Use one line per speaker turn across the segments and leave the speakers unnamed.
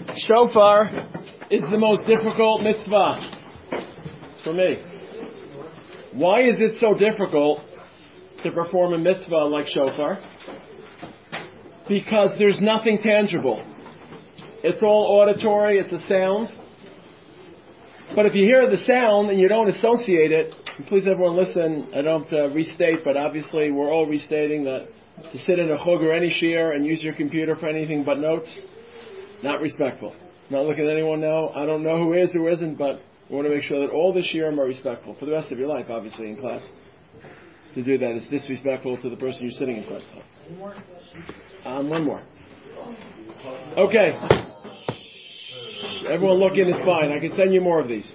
Shofar is the most difficult mitzvah for me. Why is it so difficult to perform a mitzvah like shofar? Because there's nothing tangible. It's all auditory, it's a sound. But if you hear the sound and you don't associate it, and please everyone listen, I don't restate, but obviously we're all restating that to sit in a chug or any shiur and use your computer for anything but notes, not respectful. Not looking at anyone now. I don't know who is, who isn't, but we want to make sure that all the shiurim are respectful for the rest of your life, obviously, in class. To do that is disrespectful to the person you're sitting in front of. One more. Okay. Everyone look in, it's fine. I can send you more of these.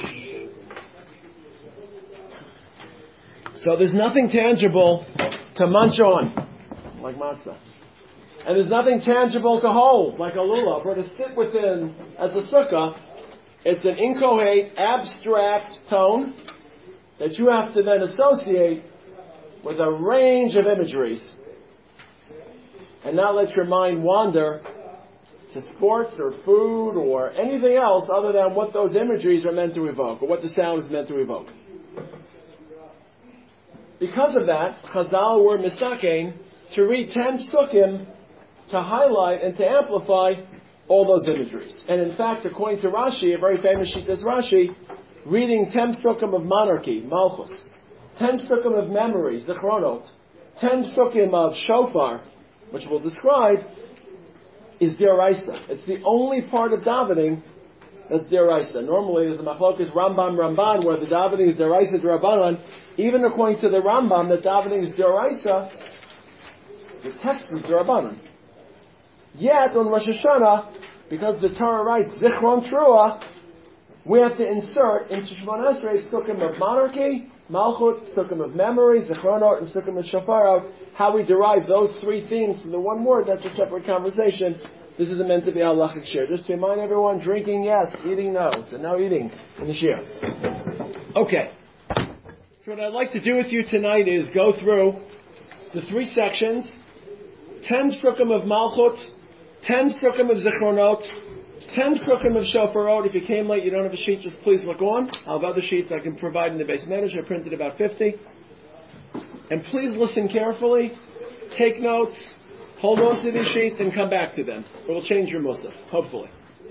So there's nothing tangible to munch on, like matzah. And there's nothing tangible to hold, like a lulav, or to sit within as a sukkah. It's an inchoate, abstract tone that you have to then associate with a range of imageries. And not let your mind wander to sports or food or anything else other than what those imageries are meant to evoke, or what the sound is meant to evoke. Because of that, Chazal were misakein to read 10 psukim to highlight and to amplify all those imageries. And in fact, according to Rashi, a very famous Shittas Rashi, reading 10 psukim of monarchy, Malchus, 10 psukim of memory, Zichronot, 10 psukim of shofar, which we'll describe, is deraisa. It's the only part of davening that's deraisa. Normally, there's a machlokas Ramban, where the davening is deraisa d'Rabbanan. Even according to the Rambam, that davening is deraisa, the text is d'Rabbanan. Yet, on Rosh Hashanah, because the Torah writes Zichron Trua, we have to insert into Shemona Esrei psukim of monarchy, Malchut, psukim of memory, Zichronot, and psukim of Shofarot. How we derive those three themes from the one word, that's a separate conversation. This is meant to be halachic shiur. Just to remind everyone, drinking yes, eating no. So no eating in the shiur. Okay. So what I'd like to do with you tonight is go through the three sections, 10 psukim of Malchut, 10 psukim of Zichronot, 10 psukim of Shofarot. If you came late, you don't have a sheet, just please look on. I'll have other sheets I can provide in the base manager. I printed about 50. And please listen carefully, take notes, hold on to these sheets, and come back to them. It will change your musaf, hopefully.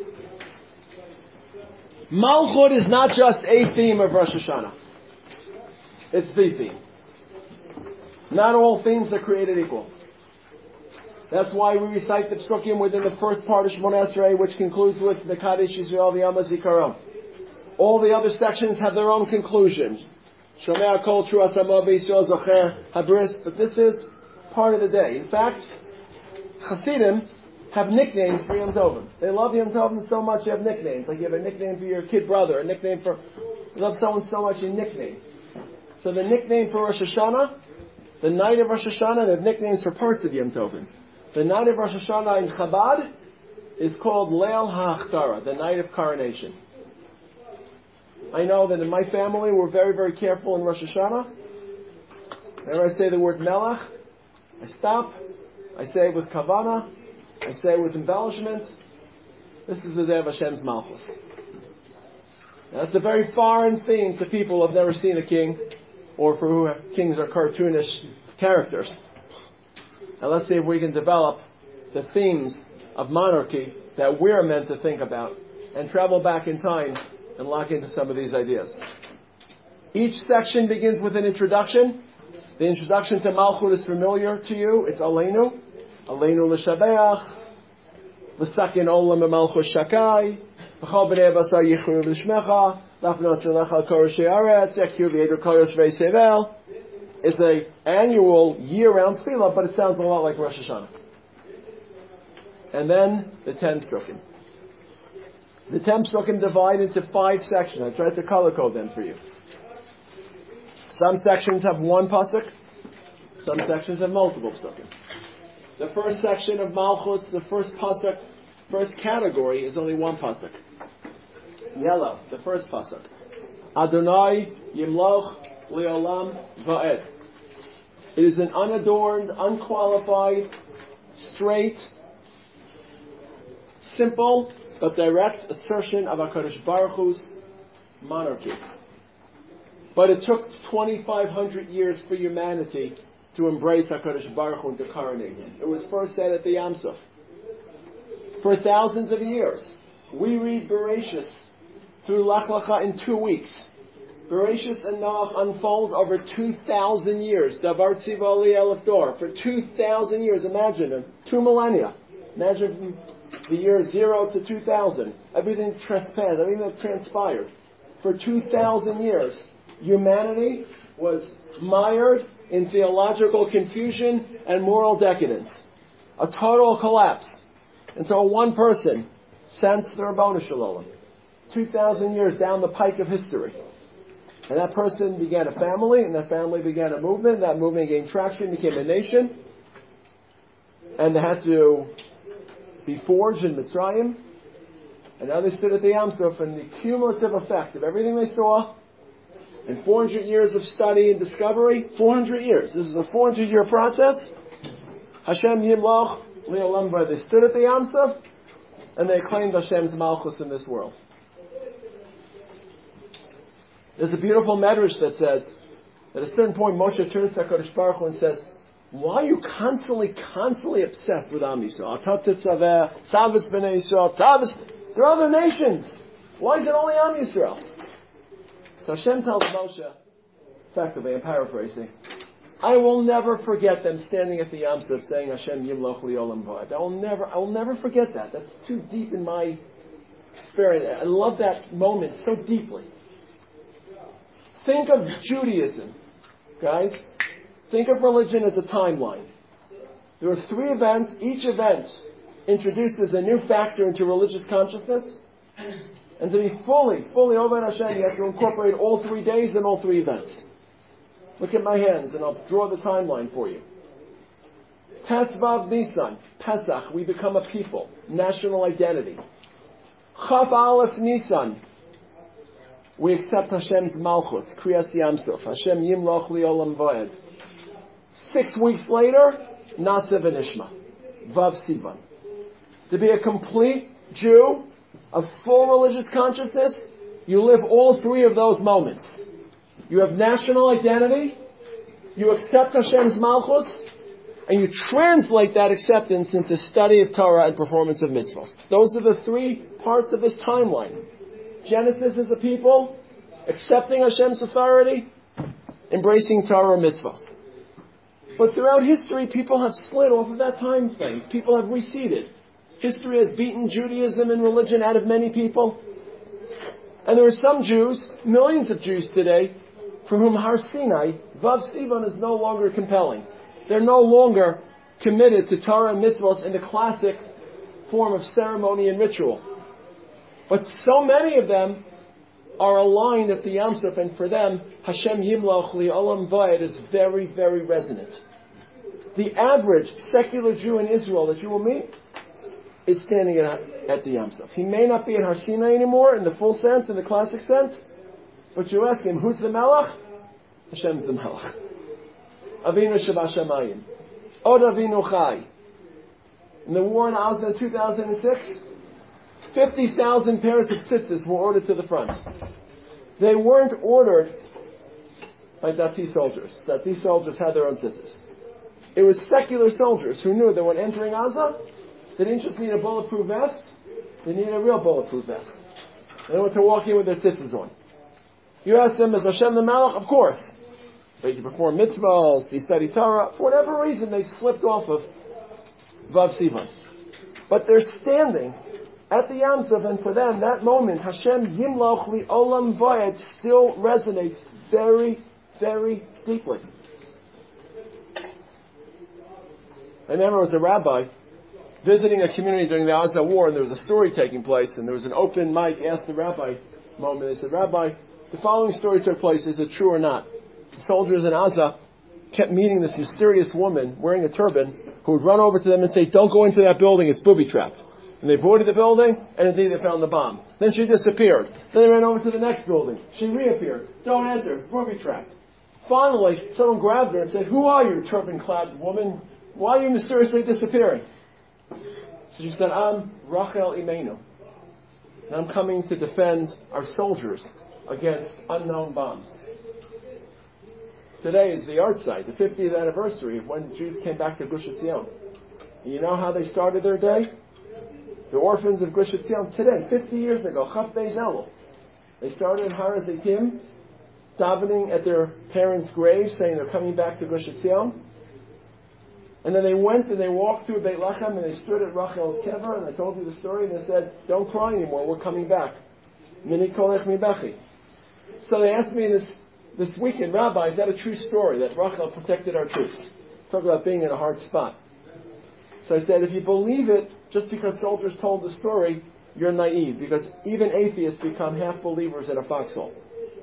Malchut is not just a theme of Rosh Hashanah. It's the theme. Not all themes are created equal. That's why we recite the psukim within the first part of Shemona Esrei, which concludes with Mekadesh Yisrael v'Yom HaZikaron. All the other sections have their own conclusion. Shomea Kol Tru Asamo v'Yisrael Zocher Habris. But this is part of the day. In fact, Hasidim have nicknames for Yom Tovim. They love Yom Tovim so much, you have nicknames. Like you have a nickname for your kid brother, a nickname for... You love someone so much, you nickname. So the nickname for Rosh Hashanah, the night of Rosh Hashanah, they have nicknames for parts of Yom Tovim. The night of Rosh Hashanah in Chabad is called Leil HaHachtara, the night of coronation. I know that in my family we're very, very careful in Rosh Hashanah. Whenever I say the word Melech, I stop, I say it with Kavana, I say it with embellishment. This is the day of Hashem's Malchus. Now, that's a very foreign thing to people who have never seen a king, or for who kings are cartoonish characters. Now let's see if we can develop the themes of monarchy that we're meant to think about and travel back in time and lock into some of these ideas. Each section begins with an introduction. The introduction to Malchut is familiar to you. It's Aleinu. Aleinu l'shabeach. L'sakin olam Malchut shakai. V'chol b'nei basar yichru v'shmecha. Lafnos v'lech al kor she'aretz. Yakir v'yeder kol yoshvei sevel. It's an annual, year-round tefillah, but it sounds a lot like Rosh Hashanah. And then the 10 psukim. The 10 psukim divide into 5 sections. I tried to color code them for you. Some sections have one pasuk. Some sections have multiple psukim. The first section of Malchus, the first pasuk, first category is only one pasuk. Yellow, the first pasuk. Adonai Yimloch Leolam Va'ed. It is an unadorned, unqualified, straight, simple but direct assertion of HaKadosh Baruch Hu's monarchy. But it took 2,500 years for humanity to embrace HaKadosh Baruch Hu and to coronate him. It was first said at the Yam Suf. For thousands of years, we read Bereshis through Lech Lecha in 2 weeks. Bereshis and Noach unfolds over 2,000 years. Davar Tziva Li Elef Dor. For 2,000 years, imagine it. 2 millennia. Imagine from the year 0 to 2000. Everything trespassed, everything that transpired. For 2,000 years, humanity was mired in theological confusion and moral decadence. A total collapse. Until one person sensed the Rabbanu Shalom. 2,000 years down the pike of history. And that person began a family, and that family began a movement, and that movement gained traction, became a nation. And they had to be forged in Mitzrayim. And now they stood at the Yam Suf, and the cumulative effect of everything they saw, and 400 years of study and discovery, 400 years. This is a 400-year process. Hashem Yimloch Le'olam Va'ed. They stood at the Yam Suf, and they claimed Hashem's Malchus in this world. There's a beautiful medrash that says, at a certain point, Moshe turns to HaKadosh Baruch Hu and says, why are you constantly obsessed with Am Yisrael? Tzavis b'nei Yisrael, Tzavis. There are other nations. Why is it only Am Yisrael? So Hashem tells Moshe, effectively, I'm paraphrasing, I will never forget them standing at the Yam Suf saying Hashem Yimloch Li'olam Va'ed. I will never forget that. That's too deep in my experience. I love that moment so deeply. Think of Judaism, guys. Think of religion as a timeline. There are 3 events. Each event introduces a new factor into religious consciousness. And to be fully Oved Hashem, you have to incorporate all 3 days and all 3 events. Look at my hands, and I'll draw the timeline for you. Tesvav Nisan, Pesach, we become a people, national identity. Chaf Aleph Nisan, we accept Hashem's Malchus, Kriyas Yam Suf, Hashem Yimloch Li'olam Va'ed. 6 weeks later, Nasa V'Nishma, Vav Sivan. To be a complete Jew, of full religious consciousness, you live all 3 of those moments. You have national identity, you accept Hashem's Malchus, and you translate that acceptance into study of Torah and performance of mitzvahs. Those are the 3 parts of this timeline. Genesis is a people, accepting Hashem's authority, embracing Torah mitzvahs. But throughout history, people have slid off of that time frame. People have receded. History has beaten Judaism and religion out of many people. And there are some Jews, millions of Jews today, for whom Har Sinai, Vav Sivan, is no longer compelling. They're no longer committed to Torah and mitzvahs in the classic form of ceremony and ritual. But so many of them are aligned at the Yam Suf, and for them, Hashem Yimloch Li'olam Va'ed is very, very resonant. The average secular Jew in Israel that you will meet is standing at the Yam Suf. He may not be at Har Sinai anymore in the full sense, in the classic sense, but you ask him, who's the Melech? Hashem's the Melech. Avinu Shabashamayim. Od Avinu Chai. In the war in Gaza in 2006, 50,000 pairs of tzitzis were ordered to the front. They weren't ordered by Dati soldiers. Dati soldiers had their own tzitzis. It was secular soldiers who knew that when entering Gaza, they didn't just need a bulletproof vest, they needed a real bulletproof vest. They went to walk in with their tzitzis on. You ask them, is Hashem the Melech? Of course. They perform mitzvahs, they study Torah. For whatever reason, they've slipped off of Vav Sivan. But they're standing at the Yam Suf, and for them, that moment, Hashem Yimloch Li'olam Va'ed still resonates very, very deeply. I remember I was a rabbi visiting a community during the Gaza war, and there was a story taking place, and there was an open mic, ask the rabbi moment. They said, Rabbi, the following story took place, is it true or not? The soldiers in Gaza kept meeting this mysterious woman wearing a turban who would run over to them and say, don't go into that building, it's booby-trapped. And they avoided the building, and indeed they found the bomb. Then she disappeared. Then they ran over to the next building. She reappeared. Don't enter, it's booby-trapped. Finally, someone grabbed her and said, who are you, turban-clad woman? Why are you mysteriously disappearing? So she said, I'm Rachel Imenu. and I'm coming to defend our soldiers against unknown bombs. Today is the art site, the 50th anniversary of when Jews came back to Gush Etzion. And you know how they started their day? The orphans of Gush Etzion today, 50 years ago, Chaf Beis Elul. They started Har HaZeitim, davening at their parents' graves, saying they're coming back to Gush Etzion. And then they went and they walked through Beit Lechem and they stood at Rachel's kever, and I told you the story, and they said, "Don't cry anymore, we're coming back." Mini kolech mi bechi. So they asked me this weekend, "Rabbi, is that a true story that Rachel protected our troops?" Talk about being in a hard spot. So I said, if you believe it just because soldiers told the story, you're naive, because even atheists become half believers in a foxhole.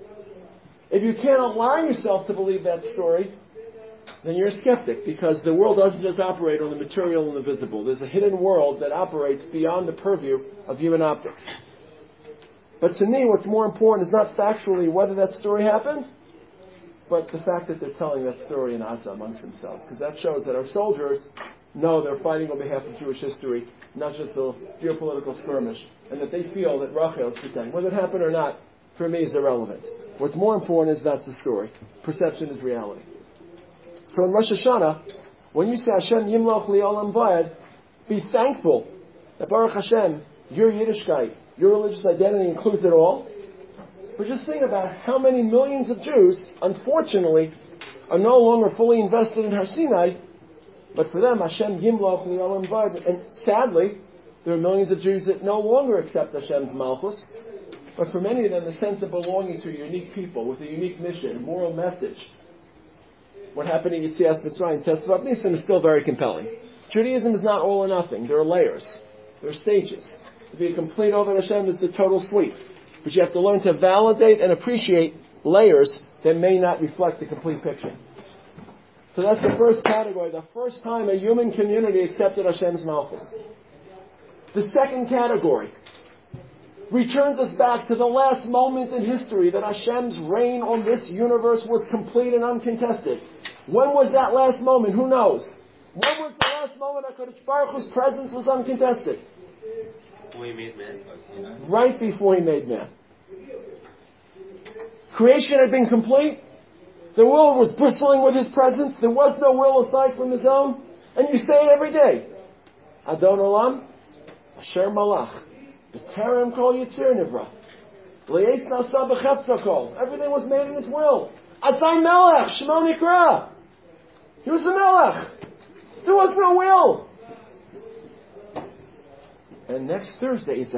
If you can't allow yourself to believe that story, then you're a skeptic, because the world doesn't just operate on the material and the visible. There's a hidden world that operates beyond the purview of human optics. But to me, what's more important is not factually whether that story happened, but the fact that they're telling that story in Asa amongst themselves, because that shows that our soldiers know they're fighting on behalf of Jewish history, not just a geopolitical skirmish, and that they feel that Rachel is protecting. Whether it happened or not, for me, is irrelevant. What's more important is that's the story. Perception is reality. So in Rosh Hashanah, when you say Hashem Yimloch Li'olam Vayed, be thankful that Baruch Hashem, your Yiddishkeit, your religious identity includes it all. But just think about how many millions of Jews, unfortunately, are no longer fully invested in Har Sinai, but for them, Hashem Yimloch Li'olam Vayed. And sadly, there are millions of Jews that no longer accept Hashem's Malchus. But for many of them, the sense of belonging to a unique people with a unique mission, a moral message. What happened in Yetzias Mitzrayim, Tesvav Nisan, is still very compelling. Judaism is not all or nothing. There are layers. There are stages. To be a complete Oved Hashem is the total sweep. But you have to learn to validate and appreciate layers that may not reflect the complete picture. So that's the first category, the first time a human community accepted Hashem's Malchus. The second category returns us back to the last moment in history that Hashem's reign on this universe was complete and uncontested. When was that last moment? Who knows? When was the last moment HaKadosh Baruch Hu's presence was uncontested?
Before he made man?
Right before he made man. Creation had been complete. The world was bristling with his presence. There was no will aside from his own. And you say it every day. Adon Olam, Asher Malach. B'terem kol yitzir nivra. Le'es nasa b'chetza kol. Everything was made in his will. Azai melech, Shemo nikra. He was the melech. There was no will. And next Thursday is the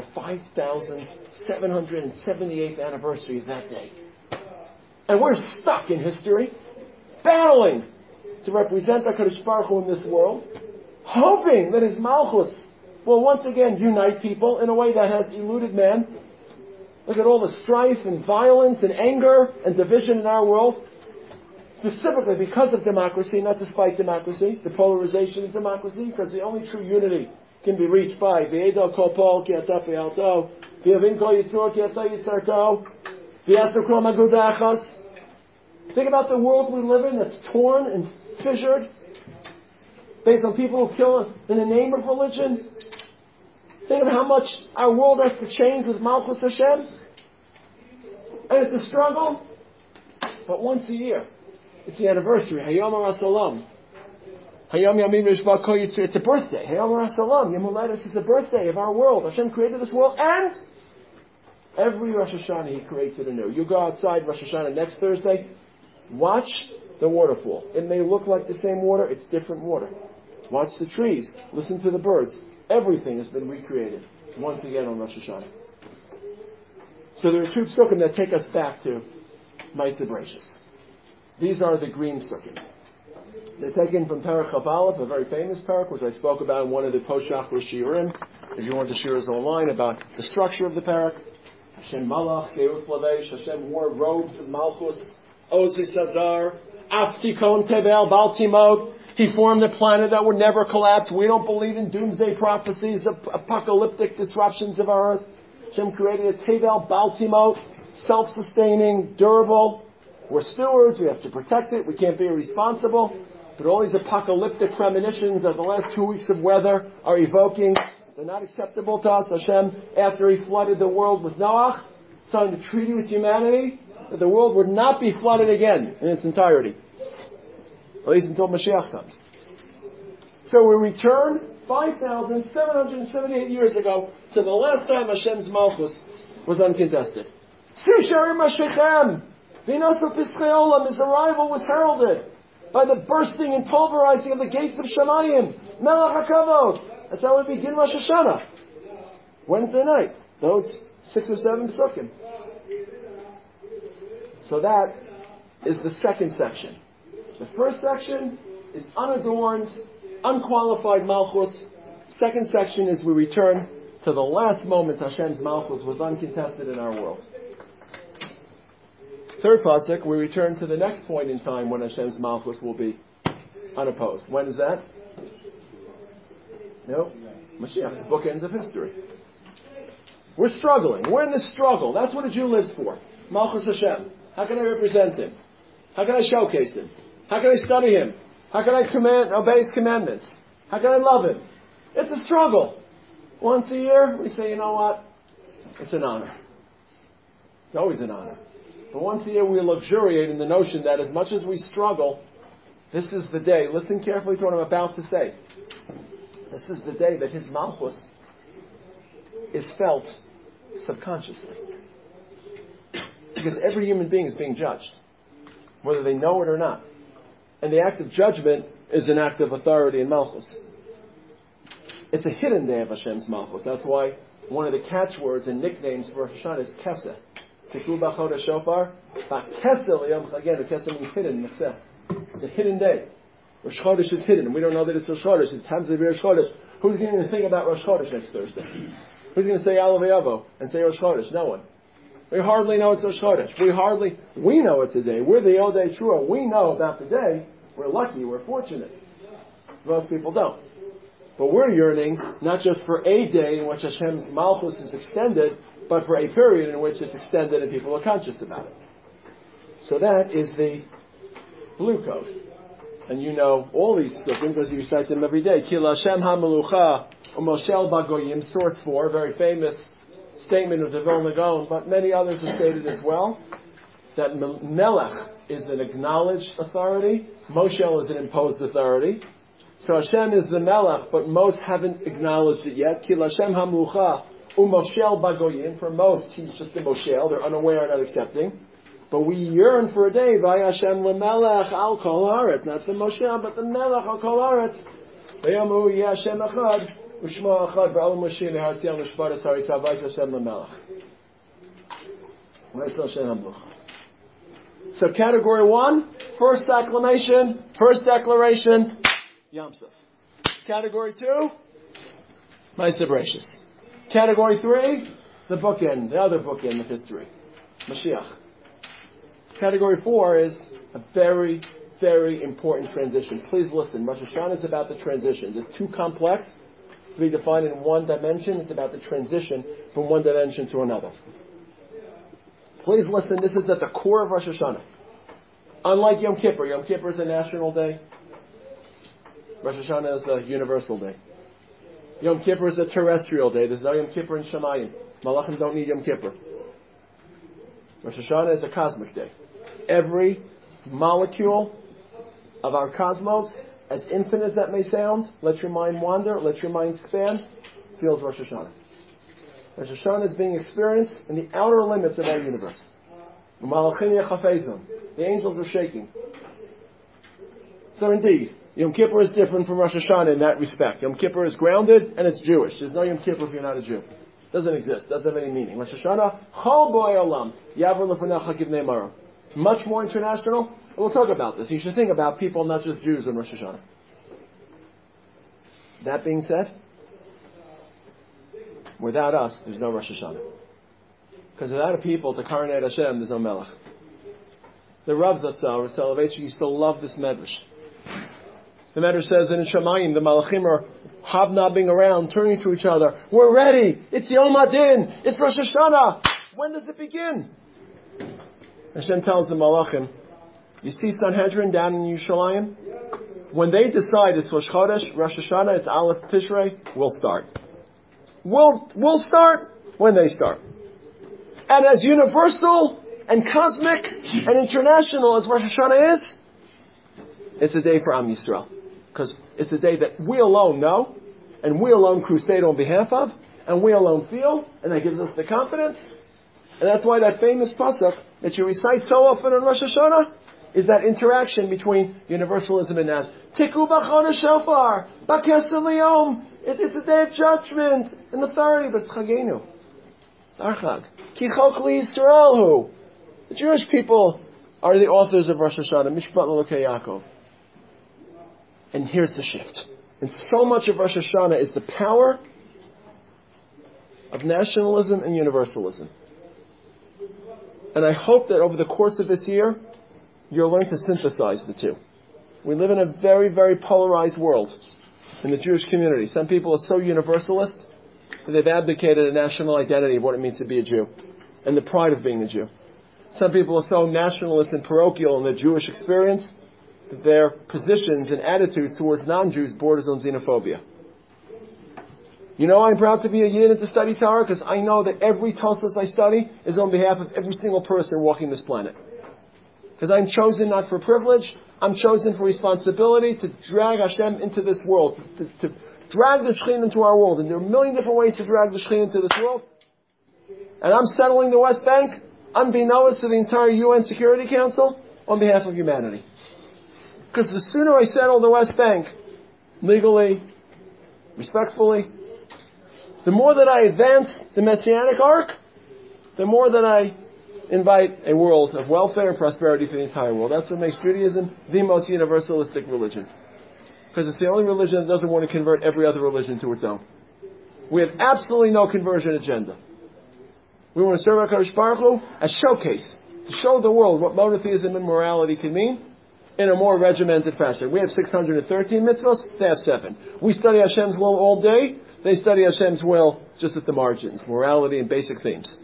5,778th anniversary of that day. And we're stuck in history, battling to represent HaKadosh Baruch Hu in this world, hoping that his Malchus will once again unite people in a way that has eluded man. Look at all the strife and violence and anger and division in our world, specifically because of democracy, not despite democracy, the polarization of democracy, because the only true unity can be reached by V'edel kol pol ki ata v'yalto, V'yavin kol yitzor ki ata yitzarto, V'yasur kol maguda achas. Think about the world we live in that's torn and fissured based on people who kill in the name of religion. Think of how much our world has to change with Malchus Hashem. And it's a struggle. But once a year, it's the anniversary. Hayom HaRasalam. Hayom Yamim Rishba Kol Yitzir. It's a birthday. Hayom HaRasalam. Yom HaLedes is the birthday of our world. Hashem created this world, and every Rosh Hashanah He creates it anew. You go outside Rosh Hashanah next Thursday, watch the waterfall. It may look like the same water, it's different water. Watch the trees, listen to the birds. Everything has been recreated once again on Rosh Hashanah. So there are two psukim that take us back to Ma'aseh Bereishis. These are the green psukim. They're taken from Perek Chav Aleph, a very famous perek, which I spoke about in one of the post-Shachar shiurim. If you want to share us online about the structure of the perek. Hashem Malach, Keus Lavesh, Hashem wore robes of Malchus, Ozi Sazar, Aptikon Tevel, Baltimot. He formed a planet that would never collapse. We don't believe in doomsday prophecies of apocalyptic disruptions of our earth. Hashem created a Tevel, Baltimot, self-sustaining, durable. We're stewards. We have to protect it. We can't be irresponsible. But all these apocalyptic premonitions that the last 2 weeks of weather are evoking They're not acceptable to us. Hashem, after He flooded the world with Noach, signed a treaty with humanity that the world would not be flooded again in its entirety. At least until Mashiach comes. So we return 5,778 years ago to the last time Hashem's Malchus was uncontested. His arrival was heralded by the bursting and pulverizing of the gates of Shemayim. Melech HaKavod. That's how we begin Rosh Hashanah. Wednesday night. Those 6 or 7 psukim. So that is the second section. The first section is unadorned, unqualified Malchus. Second section is we return to the last moment Hashem's Malchus was uncontested in our world. Third pasuk, we return to the next point in time when Hashem's Malchus will be unopposed. When is that? No, Mashiach, the bookends of history. We're struggling. We're in this struggle. That's what a Jew lives for. Malchus Hashem. How can I represent Him? How can I showcase Him? How can I study Him? How can I obey His commandments? How can I love Him? It's a struggle. Once a year, we say, you know what? It's an honor. It's always an honor. But once a year, we luxuriate in the notion that as much as we struggle, this is the day. Listen carefully to what I'm about to say. This is the day that His Malchus is felt subconsciously. Because every human being is being judged, whether they know it or not. And the act of judgment is an act of authority in Malchus. It's a hidden day of Hashem's Malchus. That's why one of the catchwords and nicknames for Rosh Hashanah is Keseh. Tiklu b'chodesh shofar, ba'keseh liyom chagenu. Keseh means hidden, nechseh. It's a hidden day. Rosh Chodesh is hidden. We don't know that it's Rosh Chodesh. It's Hamzah Rosh Chodesh. Who's going to think about Rosh Chodesh next Thursday? Who's going to say Alav Yavo and say Rosh Chodesh? No one. We hardly know it's Rosh Chodesh. We know it's a day. We're the Yodei Trua. We know about the day. We're lucky. We're fortunate. Most people don't. But we're yearning not just for a day in which Hashem's Malchus is extended, but for a period in which it's extended and people are conscious about it. So that is the blue code. And you know all these psukim because you recite them every day. Ki Hashem HaMelucha U'Moshel Bagoyim, source 4, very famous statement of the Vilna Gaon, but many others have stated as well, that Melech is an acknowledged authority, Moshel is an imposed authority. So Hashem is the Melech, but most haven't acknowledged it yet. Ki Hashem HaMelucha U'Moshel Bagoyim, for most He's just a Moshel, they're unaware and not accepting. But we yearn for a day, Vay Hashem lemelech al kol haaretz, not the Moshe, but the Melech al kol haaretz. Vayamu yeh Hashem echad, u'shmo echad, ba'al Moshe le'hartzion l'shvaras harisah, Vay Hashem lemelech. Vay Hashem hamluch. So category 1, first acclamation, first declaration, Yom Suf. Category 2, Ma'aseh Bereishis. Category 3, the bookend, the other bookend of history, Mashiach. Category 4 is a very, very important transition. Please listen. Rosh Hashanah is about the transition. It's too complex to be defined in one dimension. It's about the transition from one dimension to another. Please listen. This is at the core of Rosh Hashanah. Unlike Yom Kippur. Yom Kippur is a national day. Rosh Hashanah is a universal day. Yom Kippur is a terrestrial day. There's no Yom Kippur in Shemayim. Malachim don't need Yom Kippur. Rosh Hashanah is a cosmic day. Every molecule of our cosmos, as infinite as that may sound, let your mind wander, let your mind span, feels Rosh Hashanah. Rosh Hashanah is being experienced in the outer limits of our universe. The angels are shaking. So indeed, Yom Kippur is different from Rosh Hashanah in that respect. Yom Kippur is grounded and it's Jewish. There's no Yom Kippur if you're not a Jew. Doesn't exist. Doesn't have any meaning. Rosh Hashanah, Chol Bo'ei Olam, Yaver Lefanecha Kivnei Maro. Much more international. We'll talk about this. You should think about people, not just Jews, in Rosh Hashanah. That being said, without us, there's no Rosh Hashanah. Because without a people to coronate Hashem, there's no Melech. The Rav Zatzal, Rav Soloveitchik, used to love this medrash. The medrash says that in Shemayim, the Malachim are hobnobbing around, turning to each other. We're ready. It's Yom Adin. It's Rosh Hashanah. When does it begin? Hashem tells the Malachim, you see Sanhedrin down in Yerushalayim? When they decide it's Rosh Chodesh, Rosh Hashanah, it's Aleph Tishrei, we'll start. will start when they start. And as universal and cosmic and international as Rosh Hashanah is, it's a day for Am Yisrael. Because it's a day that we alone know, and we alone crusade on behalf of, and we alone feel, and that gives us the confidence. And that's why that famous pasuk that you recite so often on Rosh Hashanah is that interaction between universalism and Naz. Tiku b'chana shofar, b'kesel liyom. It's a day of judgment and authority, but it's Chagenu. It's our Chag. Ki chok li Yisrael hu. The Jewish people are the authors of Rosh Hashanah, Mishpat L'Elokei Yaakov. And here's the shift. And so much of Rosh Hashanah is the power of nationalism and universalism. And I hope that over the course of this year, you'll learn to synthesize the two. We live in a very, very polarized world in the Jewish community. Some people are so universalist that they've abdicated a national identity of what it means to be a Jew and the pride of being a Jew. Some people are so nationalist and parochial in the Jewish experience that their positions and attitudes towards non-Jews borders on xenophobia. You know I'm proud to be a Yid and to study Torah because I know that every Tosfos I study is on behalf of every single person walking this planet. Because I'm chosen not for privilege, I'm chosen for responsibility to drag Hashem into this world, to drag the Shekhinah into our world. And there are a million different ways to drag the Shekhinah into this world. And I'm settling the West Bank, unbeknownst to the entire UN Security Council, on behalf of humanity. Because the sooner I settle the West Bank, legally, respectfully, the more that I advance the Messianic arc, the more that I invite a world of welfare and prosperity for the entire world. That's what makes Judaism the most universalistic religion. Because it's the only religion that doesn't want to convert every other religion to its own. We have absolutely no conversion agenda. We want to serve HaKadosh Baruch Hu as showcase, to show the world what monotheism and morality can mean in a more regimented fashion. We have 613 mitzvahs, they have 7. We study Hashem's will all day, they study Hashem's will just at the margins, morality and basic themes.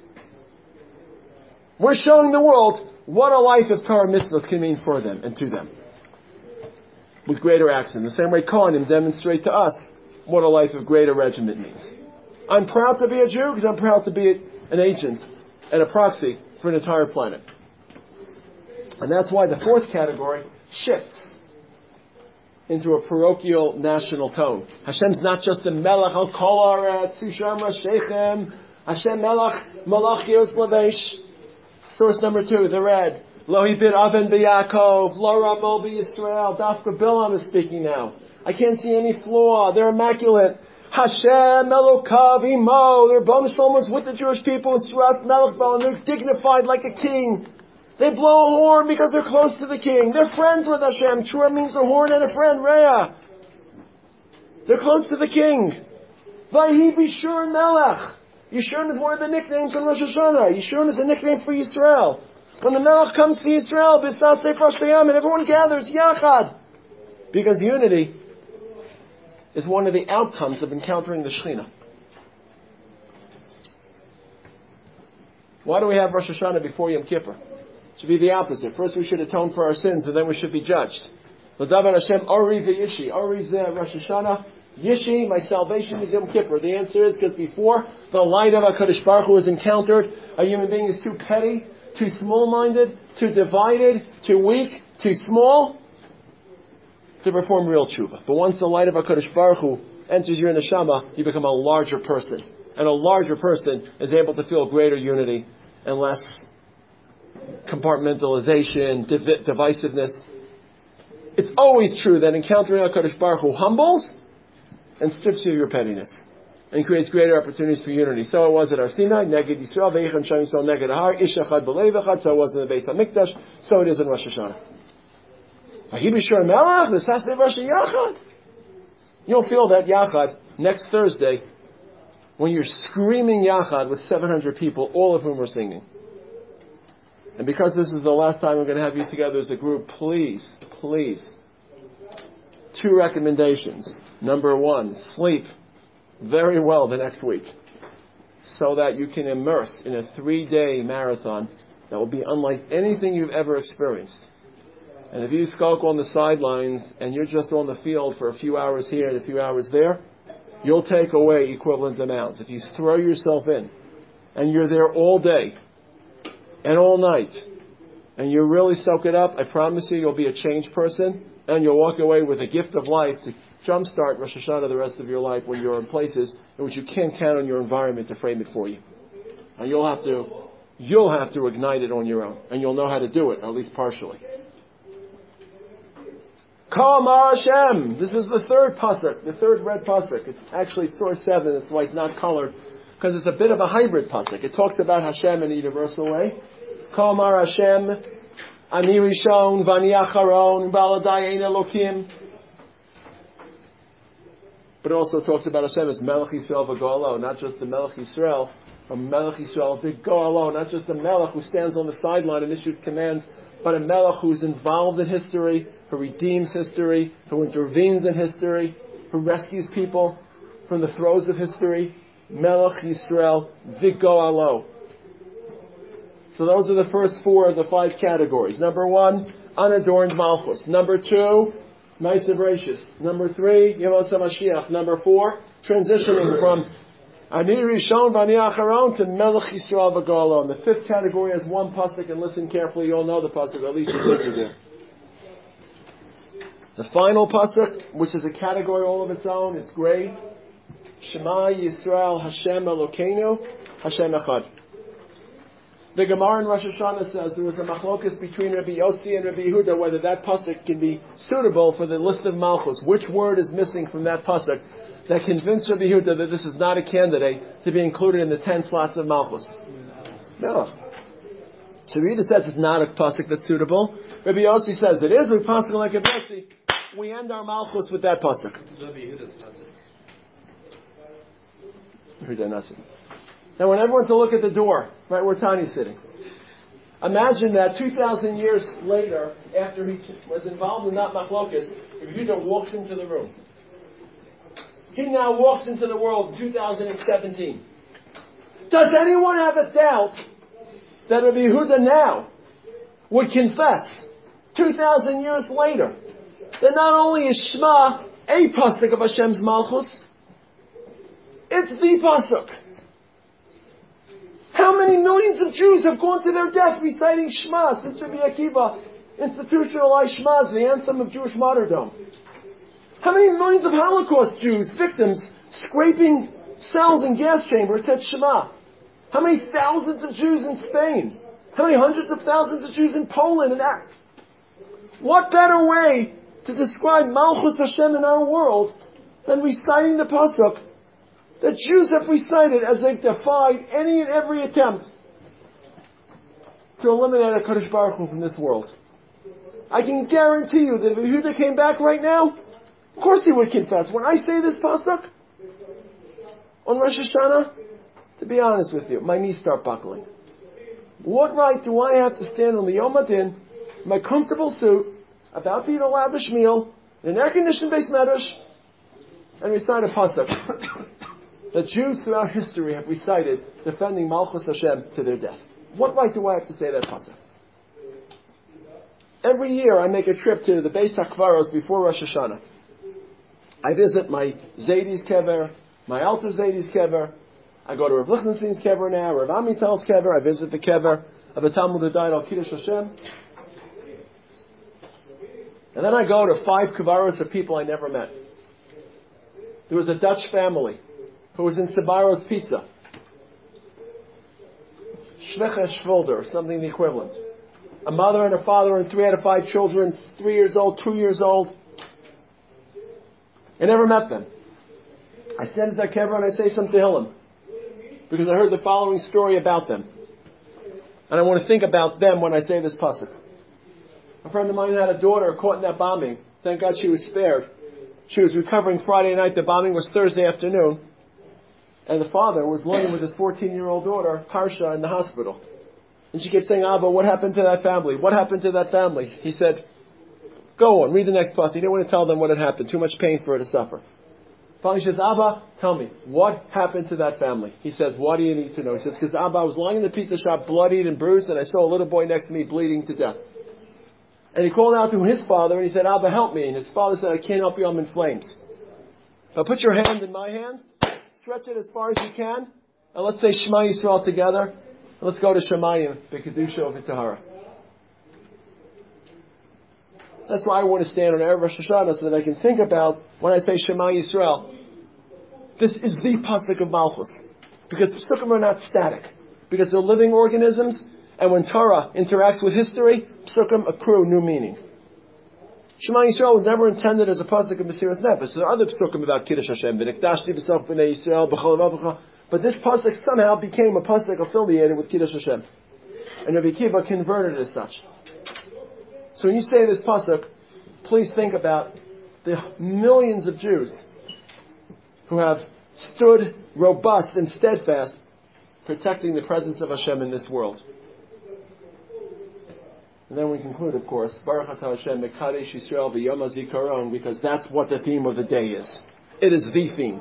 We're showing the world what a life of Torah mitzvahs can mean for them and to them. With greater accent. The same way Kohanim demonstrate to us what a life of greater regiment means. I'm proud to be a Jew because I'm proud to be an agent and a proxy for an entire planet. And that's why the fourth category shifts into a parochial national tone. Hashem's not just a melech al kol haaretz, Husham Rashechem, Hashem melech malach yos lavesh. Source number 2, the red. Lo hibid aven b'Yaakov, lo ramol b'Yisrael. Dafka Bilam is speaking now. I can't see any flaw. They're immaculate. Hashem Elokav imo. Their bonus was with the Jewish people. Suras Melech Bal, and they're dignified like a king. They blow a horn because they're close to the king. They're friends with Hashem. Trua means a horn and a friend, Reah. They're close to the king. Vayhi Bishur Melech. Yeshurun is one of the nicknames on Rosh Hashanah. Yeshurun is a nickname for Yisrael. When the Melech comes to Yisrael, B'sas Sefer Shayam, and everyone gathers, Yachad. Because unity is one of the outcomes of encountering the Shekhinah. Why do we have Rosh Hashanah before Yom Kippur? It should be the opposite. First we should atone for our sins, and then we should be judged. L'davar Hashem Ori v'Yishi. Ori is Rosh Hashanah. Yishi, my salvation is Yom Kippur. The answer is because before the light of HaKadosh Baruch Hu is encountered, a human being is too petty, too small-minded, too divided, too weak, too small to perform real tshuva. But once the light of HaKadosh Baruch Hu enters your neshama, you become a larger person. And a larger person is able to feel greater unity and less compartmentalization, divisiveness. It's always true that encountering HaKadosh Baruch Hu humbles and strips you of your pettiness and creates greater opportunities for unity. So it was at Har Sinai, Neged Yisrael, Ve'ichan Shem Yisrael Neged Har, Ish Echad B'Lev Echad, so it was in the Beis HaMikdash, so it is in Rosh Hashanah. V'hi B'Shur Melech, V'saseh Rosh Yachad. You'll feel that Yachad next Thursday when you're screaming Yachad with 700 people, all of whom are singing. And because this is the last time we're going to have you together as a group, please, 2 recommendations. Number 1, sleep very well the next week so that you can immerse in a 3-day marathon that will be unlike anything you've ever experienced. And if you skulk on the sidelines and you're just on the field for a few hours here and a few hours there, you'll take away equivalent amounts. If you throw yourself in, and you're there all day, and all night, and you really soak it up, I promise you'll be a changed person, and you'll walk away with a gift of life to jumpstart Rosh Hashanah the rest of your life when you're in places in which you can't count on your environment to frame it for you. And you'll have to ignite it on your own, and you'll know how to do it, at least partially. Kol Amar Hashem. This is the third pasuk, the third red pasuk. It's source 7. That's why it's not colored, because it's a bit of a hybrid pasuk. It talks about Hashem in a universal way. Kol Amar Hashem, Ani Rishon v'Ani Acharon, Baladai Ein Elokim. But it also talks about Hashem as Melech Yisrael v'Goalo, not just the Melech Yisrael, but Melech Yisrael v'Goalo, not just the Melech who stands on the sideline and issues commands, but a Melech who's involved in history, who redeems history, who intervenes in history, who rescues people from the throes of history. Melech Yisrael v'Goalo. So those are the first 4 of the 5 categories. Number 1, unadorned Malchus. Number 2, nice and gracious. Number 3, Yemos HaMashiach. Number 4, transitioning from Ani Rishon v'Ani Acharon to Melech Yisrael v'Goalo. And the 5th category has 1 pasuk, and listen carefully, you'll know the pasuk, at least you think you do. The final pasuk, which is a category all of its own, it's gray. Shema Yisrael Hashem Elokeinu Hashem Echad. The Gemara in Rosh Hashanah says there was a machlokas between Rabbi Yossi and Rabbi Yehuda whether that pasuk can be suitable for the list of Malchus. Which word is missing from that pasuk that convinced Rabbi Yehuda that this is not a candidate to be included in the 10 slots of Malchus? No. So Rabbi Yehuda says it's not a pasuk that's suitable. Rabbi Yossi says it is. We pasuk like Rabbi Yossi. We end our Malchus with that pasuk.
Rabbi Yehuda's pasuk.
Now, when everyone's to look at the door, right where Tani's sitting, imagine that 2,000 years later, after he was involved in that machlokas, Yehuda walks into the room. He now walks into the world in 2017. Does anyone have a doubt that Rabbi Yehuda now would confess, 2,000 years later, that not only is Shema a pasuk of Hashem's Malchus, it's the pasuk. How many millions of Jews have gone to their death reciting Shema since Rabbi Akiva institutionalized Shema as the anthem of Jewish martyrdom? How many millions of Holocaust Jews, victims, scraping cells in gas chambers said Shema? How many thousands of Jews in Spain? How many hundreds of thousands of Jews in Poland and that? What better way to describe Malchus Hashem in our world than reciting the pasuk that Jews have recited as they've defied any and every attempt to eliminate HaKadosh Baruch Hu from this world. I can guarantee you that if Yehuda came back right now, of course he would confess. When I say this pasuk on Rosh Hashanah, to be honest with you, my knees start buckling. What right do I have to stand on the Yom Hadin, in my comfortable suit, about to eat a lavish meal, in an air-conditioned base medrash, and recite a pasuk that Jews throughout history have recited defending Malchus Hashem to their death? What right do I have to say that pasuk? Every year I make a trip to the Beis HaKvaros before Rosh Hashanah. I visit my Zaydi's kever, my Alter Zaydi's kever. I go to Rav Lichtenstein's kever now, Rav Amital's kever. I visit the kever of a Talmud who died al Kiddush Hashem. And then I go to 5 kevaros of people I never met. There was a Dutch family who was in Sabaro's Pizza. Shvecha Shvolder, or something the equivalent. A mother and a father and 3 out of 5 children, 3 years old, 2 years old. I never met them. I stand at their kever and I say some tehillim, because I heard the following story about them. And I want to think about them when I say this pasuk. A friend of mine had a daughter caught in that bombing. Thank God she was spared. She was recovering Friday night. The bombing was Thursday afternoon. And the father was laying with his 14-year-old daughter, Parsha, in the hospital. And she kept saying, Abba, what happened to that family? What happened to that family? He said, go on, read the next pasuk. He didn't want to tell them what had happened. Too much pain for her to suffer. Finally she says, Abba, tell me, what happened to that family? He says, what do you need to know? He says, because Abba, I was lying in the pizza shop, bloodied and bruised, and I saw a little boy next to me bleeding to death. And he called out to his father and he said, Abba, help me. And his father said, I can't help you, I'm in flames. But put your hand in my hand, stretch it as far as you can, and let's say Shema Yisrael together, and let's go to Shemayim, B'Kedusha of Tahara. That's why I want to stand on Erev Rosh Hashanah so that I can think about, when I say Shema Yisrael, this is the pasuk of Malchus. Because psukim are not static. Because they're living organisms, and when Torah interacts with history, psukim accrue new meaning. Shema Yisrael was never intended as a pasuk of Mesiras Nefesh. There are other psukim about Kiddush Hashem, V'nikdashti b'sach b'nei Yisrael, b'chol v'avcha. But this pasuk somehow became a pasuk affiliated with Kiddush Hashem. And Rabbi Akiva converted it as such. So when you say this pasuk, please think about the millions of Jews who have stood robust and steadfast, protecting the presence of Hashem in this world. And then we conclude, of course, Baruch Atah Hashem Mekadesh Yisrael v'Yom HaZikaron, because that's what the theme of the day is. It is the theme.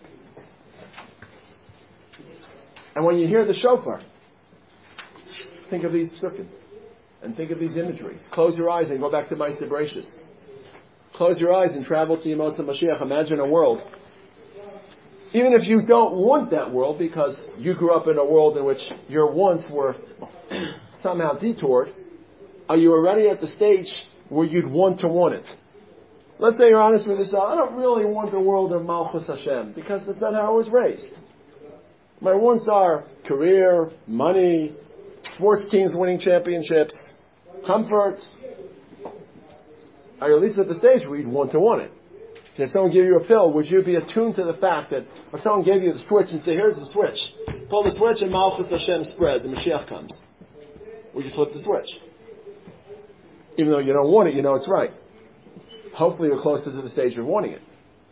And when you hear the shofar, think of these psukim. And think of these imageries. Close your eyes and go back to Ma'aseh Bereishis. Close your eyes and travel to Yemos HaMashiach. Imagine a world. Even if you don't want that world, because you grew up in a world in which your wants were somehow detoured, are you already at the stage where you'd want to want it? Let's say you're honest with yourself. I don't really want the world of Malchus Hashem, because that's not how I was raised. My wants are career, money, sports teams winning championships, comfort. Are you at least at the stage where you'd want to want it? And if someone gave you a pill, would you be attuned to the fact that if someone gave you the switch and say, here's the switch, pull the switch and Malchus Hashem spreads and Mashiach comes? Would you flip the switch? Even though you don't want it, you know it's right. Hopefully you're closer to the stage of wanting it.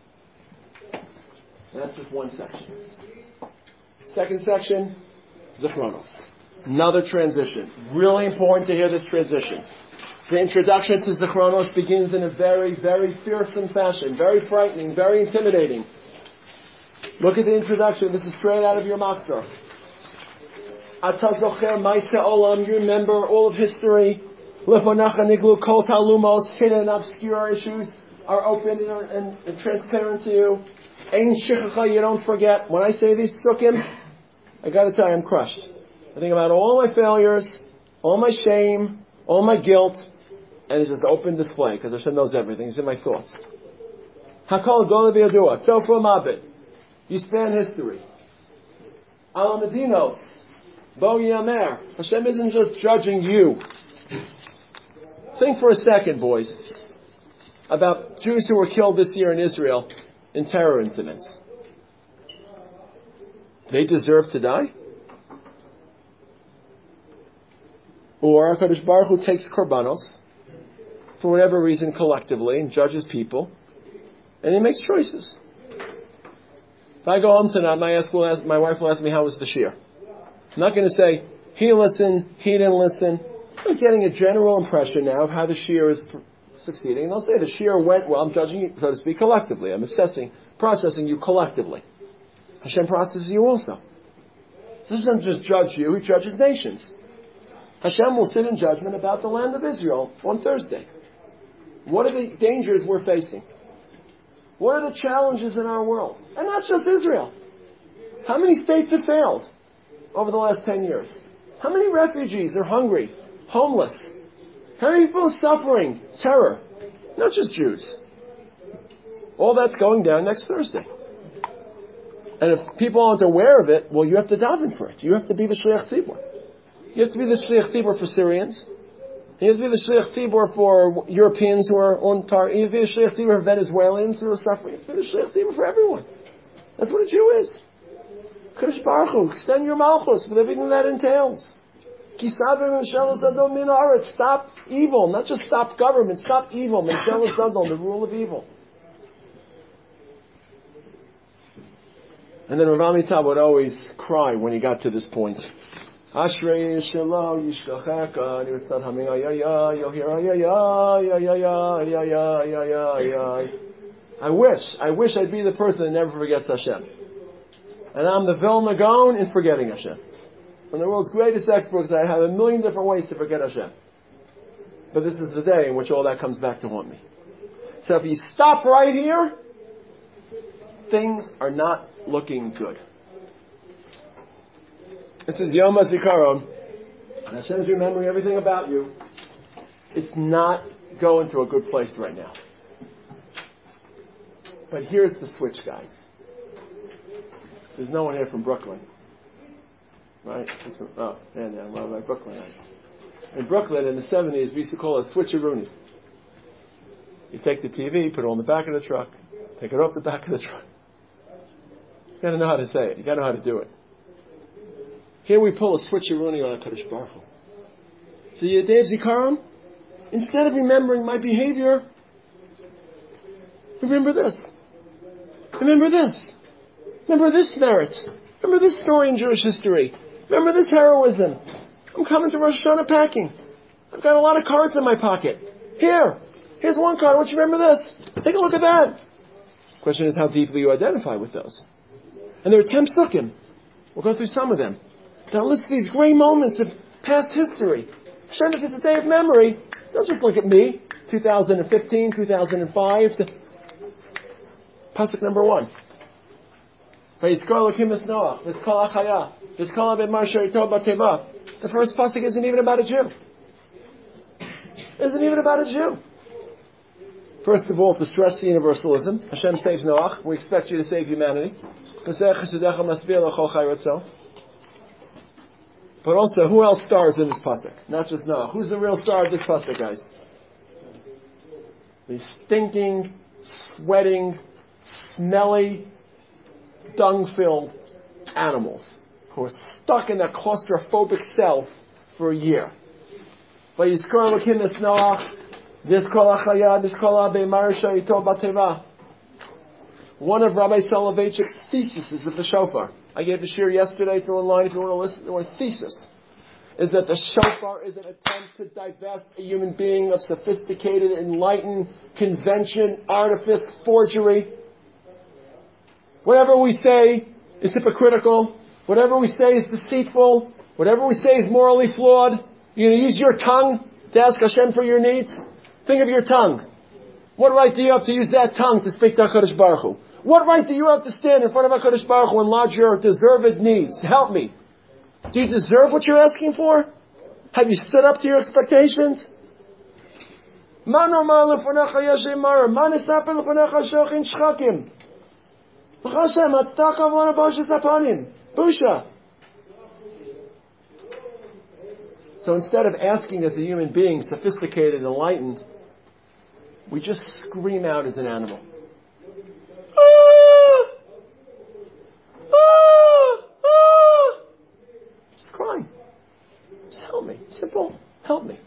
And that's just one section. Second section, Zichronos. Another transition. Really important to hear this transition. The introduction to Zichronos begins in a very, very fearsome fashion. Very frightening, very intimidating. Look at the introduction. This is straight out of your Machzor. Ata zocher ma'aseh olam. You remember all of history. Lefonacha niglu kol talumos. Hidden, obscure issues are open and transparent to you. Ein shichacha. You don't forget. When I say these psukim, I got to tell you, I'm crushed. I think about all my failures, all my shame, all my guilt, and it's just an open display, because Hashem knows everything. It's in my thoughts. Hakol gola b'yadua. Tzofro mabit. You span history. Ala medinos. Bo yamer. Hashem isn't just judging you. Think for a second, boys, about Jews who were killed this year in Israel in terror incidents. They deserve to die? Or HaKadosh Baruch Hu takes korbanos, for whatever reason, collectively, and judges people, and he makes choices. If I go home tonight, my wife will ask me, how was the shiur? I'm not going to say, he listened, he didn't listen. I'm getting a general impression now of how the shiur is succeeding. And they'll say, the shiur went well. I'm judging you, so to speak, collectively. I'm processing you collectively. Hashem processes you also. He doesn't just judge you, he judges nations. Hashem will sit in judgment about the land of Israel on Thursday. What are the dangers we're facing? What are the challenges in our world? And not just Israel. How many states have failed over the last 10 years? How many refugees are hungry, homeless? How many people are suffering terror? Not just Jews. All that's going down next Thursday. And if people aren't aware of it, well, you have to daven for it. You have to be the Shliach Tzibur. You have to be the Shliach Tzibur for Syrians. You have to be the Shliach Tzibur for Europeans who are on target. You have to be the Shliach Tzibur for Venezuelans who are suffering. You have to be the Shliach Tzibur for everyone. That's what a Jew is. Kadosh Baruch Hu, extend your malchus with everything that entails. Stop evil, not just stop government, stop evil. The rule of evil. And then Rav Amitab would always cry when he got to this point. Ashrei Yishalo Yishkacheka, and he would start humming, you'll hear, I wish I'd be the person that never forgets Hashem. And I'm the Vilna Gaon in forgetting Hashem. One of the world's greatest experts, I have a million different ways to forget Hashem. But this is the day in which all that comes back to haunt me. So if you stop right here, things are not looking good. This is Yom HaZikaron. And Hashem's remembering everything about you. It's not going to a good place right now. But here's the switch, guys. There's no one here from Brooklyn. Right? Well, Brooklyn. In Brooklyn, in the 70s, we used to call it a switcheroony. You take the TV, put it on the back of the truck, take it off the back of the truck. You got to know how to say it. You got to know how to do it. Here we pull a switcheroony on HaKadosh Baruch Hu. So Yadei Zikaron, instead of remembering my behavior, remember this. Remember this. Remember this merit. Remember this story in Jewish history. Remember this heroism. I'm coming to Rosh Hashanah packing. I've got a lot of cards in my pocket. Here's one card. Won't you remember this? Take a look at that. The question is how deeply you identify with those. And there are 10 psukim. We'll go through some of them. That list these great moments of past history. Hashem, if it's a day of memory, don't just look at me. 2015, 2005. Pasuk number 1. The first pasuk isn't even about a Jew. Isn't even about a Jew. First of all, to stress the universalism. Hashem saves Noach. We expect you to save humanity. But also, who else stars in this pasuk? Not just Noah. Who's the real star of this pasuk, guys? These stinking, sweating, smelly, dung-filled animals who are stuck in that claustrophobic cell for a year. One of Rabbi Soloveitchik's theses of the shofar. I gave the shir yesterday. It's online if you want to listen. The word thesis is that the shofar is an attempt to divest a human being of sophisticated, enlightened convention, artifice, forgery. Whatever we say is hypocritical. Whatever we say is deceitful. Whatever we say is morally flawed. You're going to use your tongue to ask Hashem for your needs? Think of your tongue. What right do you have to use that tongue to speak to HaKadosh Baruch Hu? What right do you have to stand in front of HaKadosh Baruch Hu and lodge your deserved needs? Help me. Do you deserve what you're asking for? Have you stood up to your expectations? Busha. So instead of asking as a human being, sophisticated and enlightened, we just scream out as an animal. Just crying. Just help me. Simple. Help me.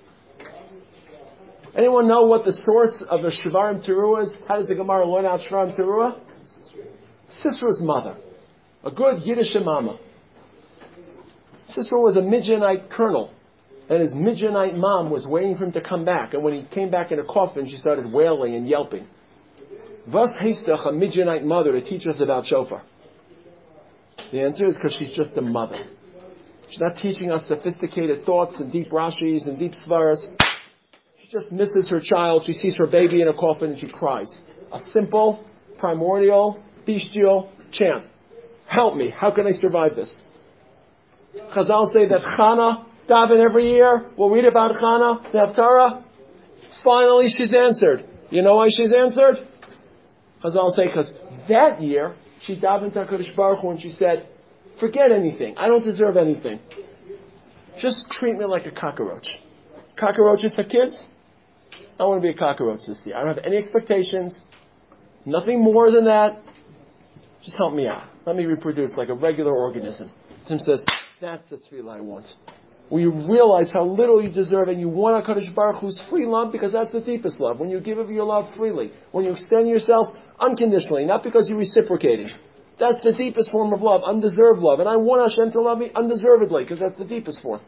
Anyone know what the source of the Shvarim Teruah is? How does the Gemara learn out Shvarim Teruah? Sisra's mother. A good Yiddish mama. Sisera was a Midianite colonel. And his Midianite mom was waiting for him to come back. And when he came back in a coffin, she started wailing and yelping. Was heistach, a Midianite mother, to teach us about shofar? The answer is because she's just a mother. She's not teaching us sophisticated thoughts and deep Rashis and deep Svaras. She just misses her child. She sees her baby in a coffin and she cries. A simple, primordial, bestial chant. Help me. How can I survive this? Chazal say that Chana daven every year. We'll read about Chana, the Haftarah. Finally, she's answered. You know why she's answered? Chazal say because that year she davened to HaKadosh Baruch Hu and she said, forget anything. I don't deserve anything. Just treat me like a cockroach. Cockroaches for kids? I want to be a cockroach this year. I don't have any expectations. Nothing more than that. Just help me out. Let me reproduce like a regular organism. Tim says, that's the tefillah I want. When you realize how little you deserve and you want HaKadosh Baruch Hu's free love, because that's the deepest love. When you give of your love freely. When you extend yourself unconditionally, not because you're reciprocating. That's the deepest form of love, undeserved love. And I want Hashem to love me undeservedly, because that's the deepest form.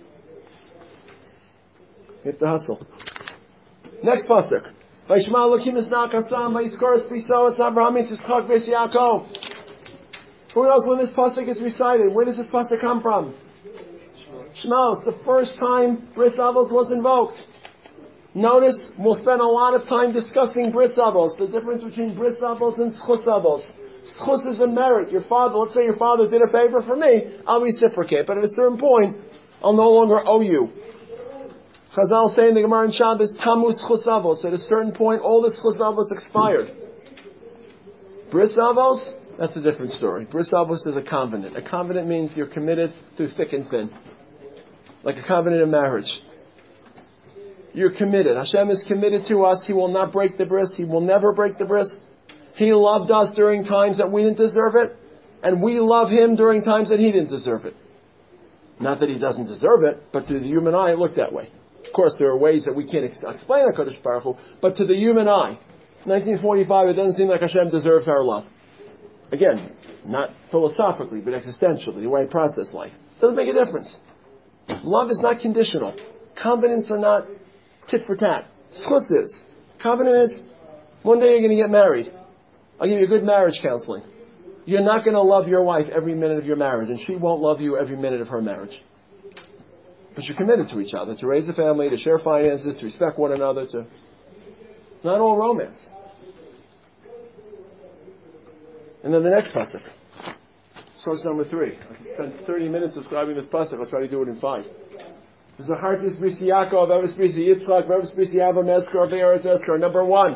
You have to hustle. Next pasuk. Vayishma Elokim Esna Kasam Vayiskor Es Briso Es Avraham Es Yitzchak Ves Yaakov. Who knows when this pasuk is recited? Where does this pasuk come from? Shema. It's the first time Bris Avos was invoked. Notice, we'll spend a lot of time discussing bris avos, the difference between bris avos and schus avos. Schus is a merit. Your father, let's say your father did a favor for me, I'll reciprocate. But at a certain point, I'll no longer owe you. Chazal say in the Gemara in Shabbos, Tamus schus avos. At a certain point, all the schus avos expired. Bris avos, that's a different story. Bris avos is a covenant. A covenant means you're committed through thick and thin. Like a covenant of marriage. You're committed. Hashem is committed to us. He will not break the bris. He will never break the bris. He loved us during times that we didn't deserve it. And we love Him during times that He didn't deserve it. Not that He doesn't deserve it, but to the human eye it looked that way. Of course, there are ways that we can't explain HaKadosh Baruch Hu, but to the human eye, 1945, it doesn't seem like Hashem deserves our love. Again, not philosophically, but existentially, the way I process life. It doesn't make a difference. Love is not conditional. Covenants are not tit for tat. Schus is. Covenant is, one day you're going to get married. I'll give you good marriage counseling. You're not going to love your wife every minute of your marriage, and she won't love you every minute of her marriage. But you're committed to each other, to raise a family, to share finances, to respect one another, to... Not all romance. And then the next pasuk. Source number 3. I spent 30 minutes describing this pasuk. I'll try to do it in 5. Zachartis brisi Yaakov, Eves brisi Yitzchak, Eves brisi Avraham Eskar, Be'eretz Eskar. Number 1.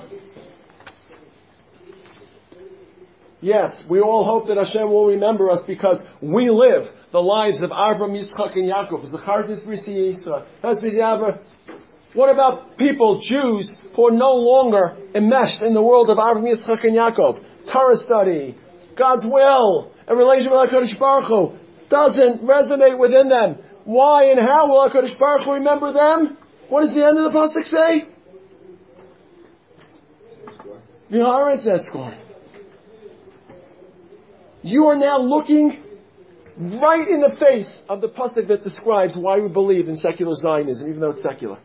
Yes, we all hope that Hashem will remember us because we live the lives of Avraham, Yitzchak, and Yaakov. Zachartis brisi Yitzchak, Eves brisi Avraham. What about people, Jews, who are no longer enmeshed in the world of Avraham, Yitzchak, and Yaakov? Torah study, God's will, a relationship with HaKadosh Baruch Hu doesn't resonate within them. Why and how will HaKadosh Baruch Hu remember them? What does the end of the pasuk say? V'haaretz eskor. You are now looking right in the face of the pasuk that describes why we believe in secular Zionism, even though it's secular.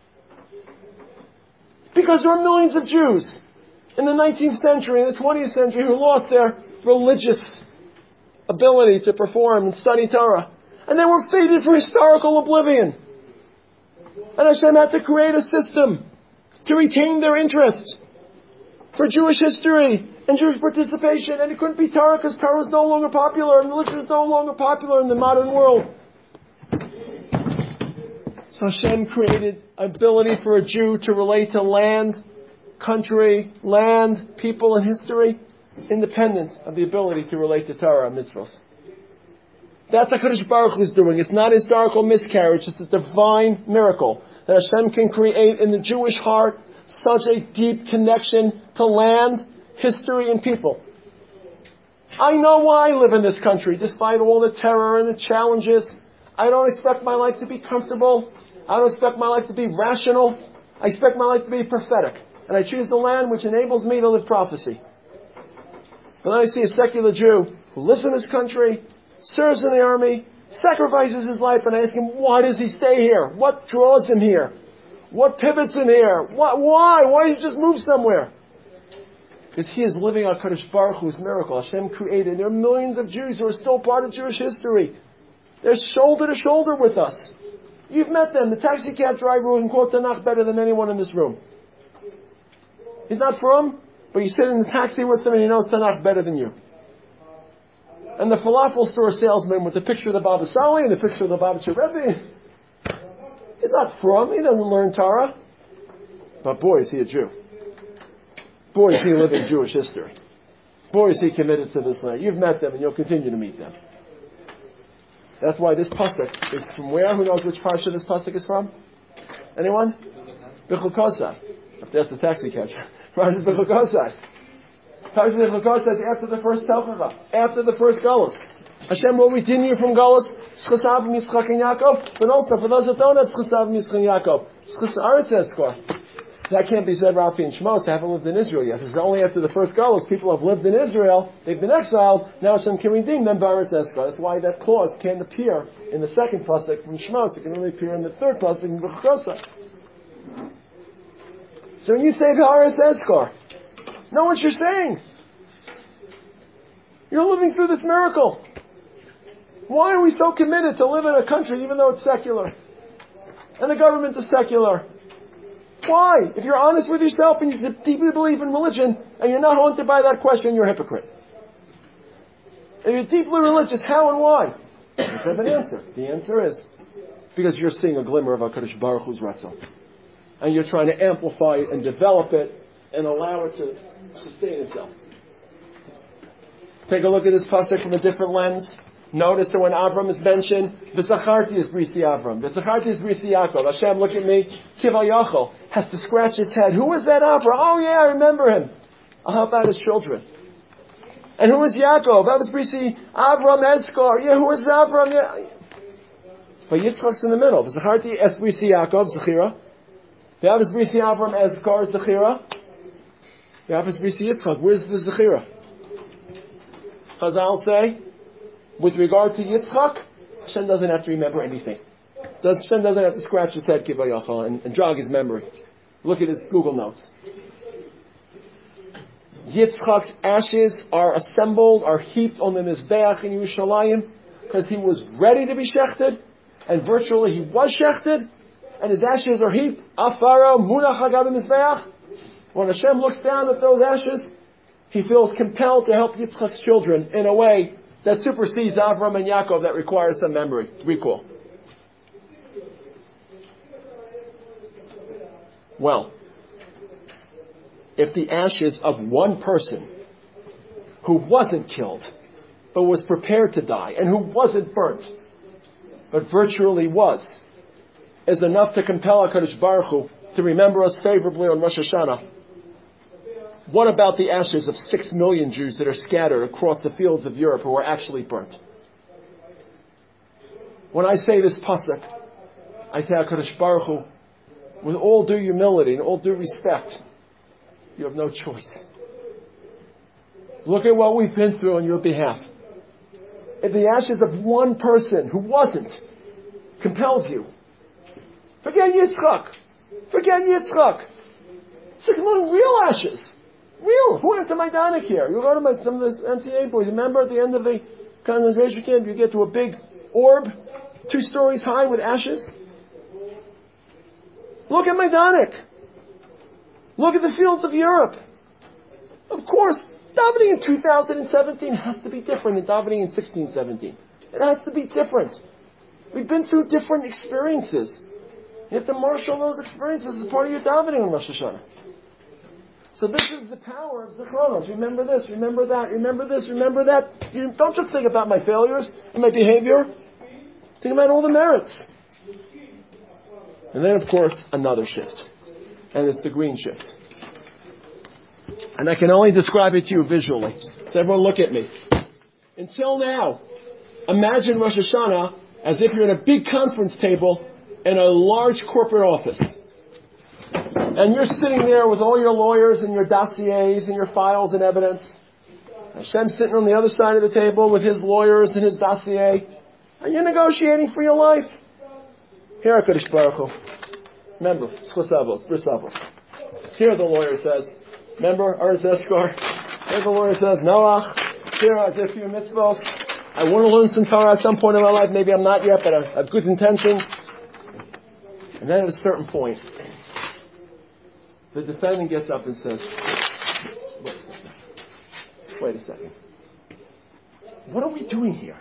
Because there are millions of Jews in the 19th century and the 20th century who lost their religious ability to perform and study Torah. And they were fated for historical oblivion. And Hashem had to create a system to retain their interest for Jewish history and Jewish participation. And it couldn't be Torah because Torah is no longer popular and religion is no longer popular in the modern world. So Hashem created ability for a Jew to relate to land, country, land, people, and history, independent of the ability to relate to Torah and mitzvahs. That's what HaKadosh Baruch Hu is doing. It's not a historical miscarriage. It's a divine miracle that Hashem can create in the Jewish heart such a deep connection to land, history, and people. I know why I live in this country, despite all the terror and the challenges. I don't expect my life to be comfortable. I don't expect my life to be rational. I expect my life to be prophetic. And I choose the land which enables me to live prophecy. But then I see a secular Jew who lives in this country, serves in the army, sacrifices his life, and I ask him, why does he stay here? What draws him here? What pivots him here? Why? Why did he just move somewhere? Because he is living on HaKadosh Baruch Hu's miracle. Hashem created. There are millions of Jews who are still part of Jewish history. They're shoulder to shoulder with us. You've met them. The taxi cab driver who can quote Tanakh better than anyone in this room. He's not from, but you sit in the taxi with him and he knows Tanakh better than you. And the falafel store salesman with the picture of the Baba Sali and the picture of the Baba Rebbe, he's not from, he doesn't learn Torah. But boy, is he a Jew. Boy, is he living Jewish history. Boy, is he committed to this land. You've met them and you'll continue to meet them. That's why this pasuk is from where? Who knows which parsha this pasuk is from? Anyone? B'chukosai. That's the taxi catcher. Parsha B'chukosai. Parsha B'chukosai is after the first Telchava, after the first Galus. Hashem will redeem you from Galus. Schus Avraham, Yitzchak, and Yaakov. But also for those that don't have Schus Avraham, Yitzchak, and Yaakov, Schus Aretz Eskor. That can't be said, Rafi and Shmos. They haven't lived in Israel yet. It's only after the first Galus people have lived in Israel. They've been exiled. Now Hashem can redeem them. Baretz Eskar. That's why that clause can't appear in the second pasuk from Shmos. It can only appear in the third pasuk in B'chukosai. So when you say Baretz Eskar, know what you're saying. You're living through this miracle. Why are we so committed to live in a country even though it's secular? And the government is secular. Why? If you're honest with yourself and you deeply believe in religion and you're not haunted by that question, you're a hypocrite. If you're deeply religious, how and why? You have an answer. The answer is because you're seeing a glimmer of HaKadosh Baruch Hu's Ratzon. And you're trying to amplify it and develop it and allow it to sustain itself. Take a look at this pasuk from a different lens. Notice that when Avram is mentioned, V'zacharti is Brisi Avram. V'zacharti is Brisi Yaakov. Hashem, look at me. Kival Yachol has to scratch his head. Who was that Avram? Oh yeah, I remember him. I'll help out his children. And who was Yaakov? That was Brisi Avram Eskar. Yeah, who was Avram? Yeah. But Yitzchak's in the middle. V'zacharti es Brisi Yaakov, Zechira. V'av is Brisi Avram Eskar, Zechira. V'av is Brisi Yitzchak. Where's the Zechira? Chazal say, with regard to Yitzchak, Hashem doesn't have to remember anything. Hashem doesn't have to scratch his head, and jog his memory. Look at his Google Notes. Yitzchak's ashes are assembled, are heaped on the Mizbeach in Yerushalayim, because he was ready to be shechted, and virtually he was shechted, and his ashes are heaped. Afara munach hagab Mizbeach. When Hashem looks down at those ashes, he feels compelled to help Yitzchak's children in a way that supersedes Avram and Yaakov that requires some memory, recall. Well, if the ashes of one person who wasn't killed, but was prepared to die, and who wasn't burnt, but virtually was, is enough to compel HaKadosh Baruch Hu to remember us favorably on Rosh Hashanah, what about the ashes of 6 million Jews that are scattered across the fields of Europe who are actually burnt? When I say this pasuk, I say HaKadosh Baruch Hu, with all due humility and all due respect, you have no choice. Look at what we've been through on your behalf. If the ashes of one person who wasn't compels you, forget Yitzchak. Forget Yitzchak. 6 million real ashes. Real. Who went to Majdanek here? You go to some of the NCA boys. Remember at the end of the concentration camp, you get to a big orb, 2 stories high with ashes? Look at Majdanek. Look at the fields of Europe. Of course, davening in 2017 has to be different than davening in 1617. It has to be different. We've been through different experiences. You have to marshal those experiences as part of your davening on Rosh Hashanah. So this is the power of Zichronos. Remember this, remember that, remember this, remember that. You don't just think about my failures and my behavior. Think about all the merits. And then, of course, another shift. And it's the green shift. And I can only describe it to you visually. So everyone look at me. Until now, imagine Rosh Hashanah as if you're in a big conference table in a large corporate office. And you're sitting there with all your lawyers and your dossiers and your files and evidence. Hashem's sitting on the other side of the table with his lawyers and his dossier. And you're negotiating for your life. Here, HaKadosh Baruch Hu. Remember, Schosavos, Brisavos. Here the lawyer says, remember, Arz Eskar. Here the lawyer says, Noach. Here I did for your mitzvos. I want to learn some Torah at some point in my life. Maybe I'm not yet, but I have good intentions. And then at a certain point, the defendant gets up and says, wait a second. What are we doing here?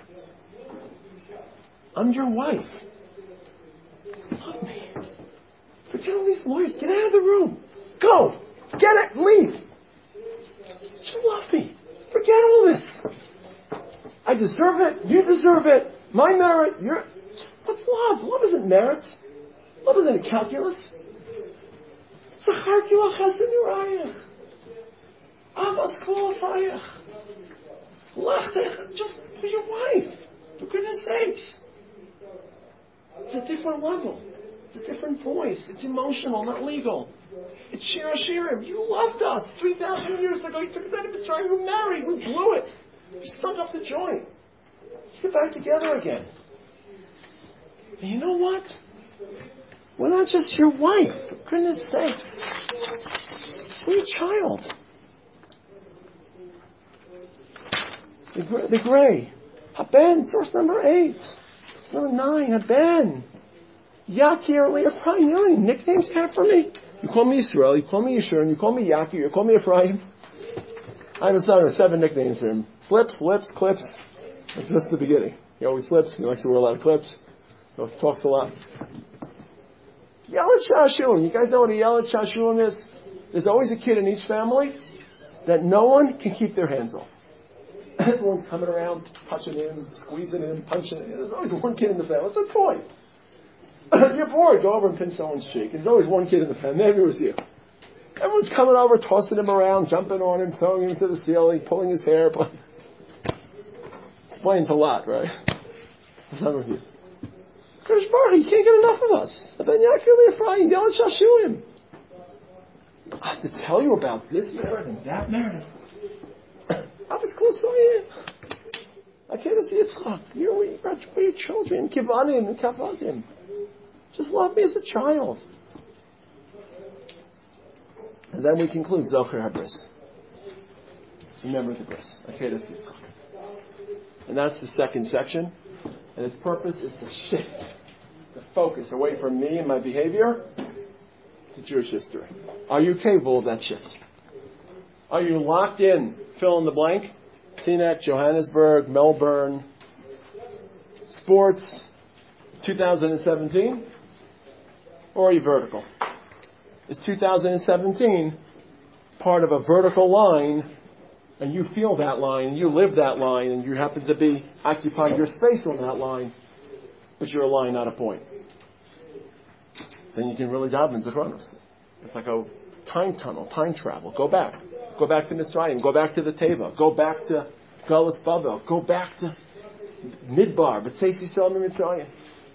I'm your wife. You love me. Forget all these lawyers. Get out of the room. Go. Get it. Leave. You love me. Forget all this. I deserve it. You deserve it. My merit. What's love? Love isn't merit. Love isn't calculus. Just for your wife. For goodness sakes. It's a different level. It's a different voice. It's emotional, not legal. It's Shir Hashirim. You loved us 3,000 years ago. You took us out of Mitzrayim. You married. We blew it. You stunk up the joint. Let's get back together again. And you know what? We're not just your wife. For goodness sakes. We're your child. The gray. Haben, source number 8. Source number 9, Haben. Yakir, Leah, probably you know any nicknames you have for me? You call me Yisrael, you call me Yeshurun, you call me Yaakov, you call me Ephraim. I have a son with 7 nicknames for him. Slips, lips, clips. That's just the beginning. He always slips. He likes to wear a lot of clips. He always talks a lot. Yelet Shashum. You guys know what a Yelet Shashum is? There's always a kid in each family that no one can keep their hands off. Everyone's coming around, touching him, squeezing him, punching him. There's always one kid in the family. It's a toy. You're bored. Go over and pinch someone's cheek. There's always one kid in the family. Maybe it was you. Everyone's coming over, tossing him around, jumping on him, throwing him to the ceiling, pulling his hair. Explains a lot, right? Some of you. Kodesh Baruch, he can't get enough of us. Ben Yaakov Ephraim, Yelet Shashuim. I have to tell you about this merit and that merit. Abbas Klosoyim. I can't see Yitzchak. We're your children. Kivanim and Kavadim. Just love me as a child. And then we conclude Zocher HaBris. Remember the bris. Akedos Yitzchak. And that's the second section. And its purpose is to shift the focus away from me and my behavior to Jewish history. Are you capable of that shift? Are you locked in, fill in the blank, Teaneck, Johannesburg, Melbourne, sports, 2017? Or are you vertical? Is 2017 part of a vertical line, and you feel that line, and you live that line, and you happen to be occupying your space on that line, but you're a line, not a point? Then you can really daven Zechronos. It's like a time tunnel, time travel. Go back. Go back to Mitzrayim. Go back to the Teva. Go back to Galus Babel. Go back to Midbar. B'tzeis Yisrael Mitzrayim.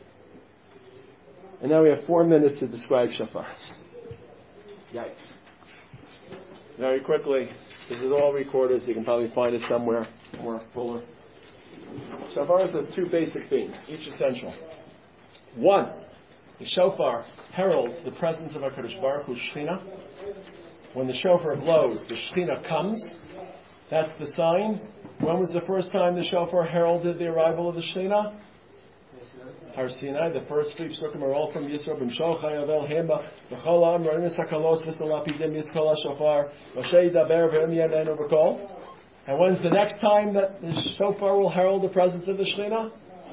And now we have 4 minutes to describe shafars. Yikes. Very quickly. This is all recorded, so you can probably find it somewhere more fuller. Shafars has 2 basic themes, each essential. 1, the shofar heralds the presence of HaKadosh Baruch Hu, Shechina. When the shofar blows, the Shechina comes. That's the sign. When was the first time the shofar heralded the arrival of the Shechina? Har Sinai. The first 3 psukim are all from Yisro b'mshol chayavel hema v'chol ha'am ro'imis hakalos v'salapidim yiskol ha'shofar v'shei daber v'im yanenu v'kol. And when's the next time that the shofar will herald the presence of the Shechina?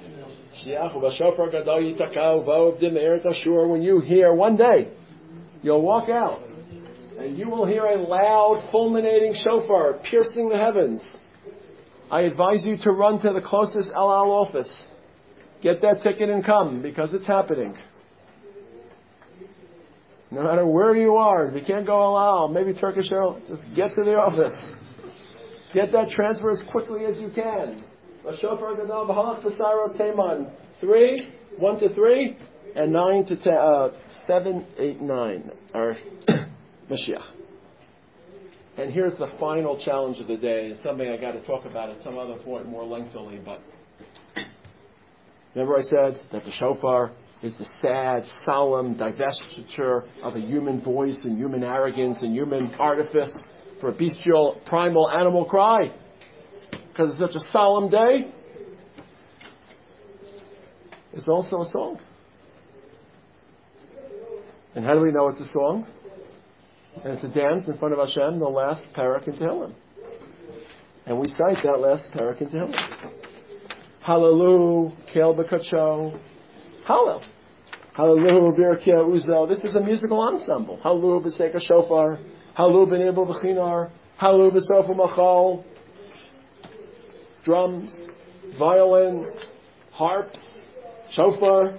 When you hear one day, you'll walk out and you will hear a loud, fulminating shofar piercing the heavens. I advise you to run to the closest El Al office. Get that ticket and come, because it's happening. No matter where you are, if you can't go El Al, maybe Turkish Airlines, just get to the office. Get that transfer as quickly as you can. Shofar Gadol B'Halach B'Saros Teiman 3, 1 to 3, and 9 to 7, 8, 9 are Mashiach. And here's the final challenge of the day. It's something I got to talk about at some other point more lengthily. But remember I said that the shofar is the sad, solemn divestiture of a human voice and human arrogance and human artifice for a bestial, primal animal cry. Because it's such a solemn day. It's also a song. And how do we know it's a song? And it's a dance in front of Hashem, the last parak in Tehillim. And we cite that last parak in Tehillim. Hallelu, Kel B'Kacho, Hallel. Hallelu, Birkia Uzo. This is a musical ensemble. Hallelu B'Seika Shofar. Hallelu B'Nebel B'Chinar. Hallelu B'Sofu Machal. Drums, violins, harps, shofar.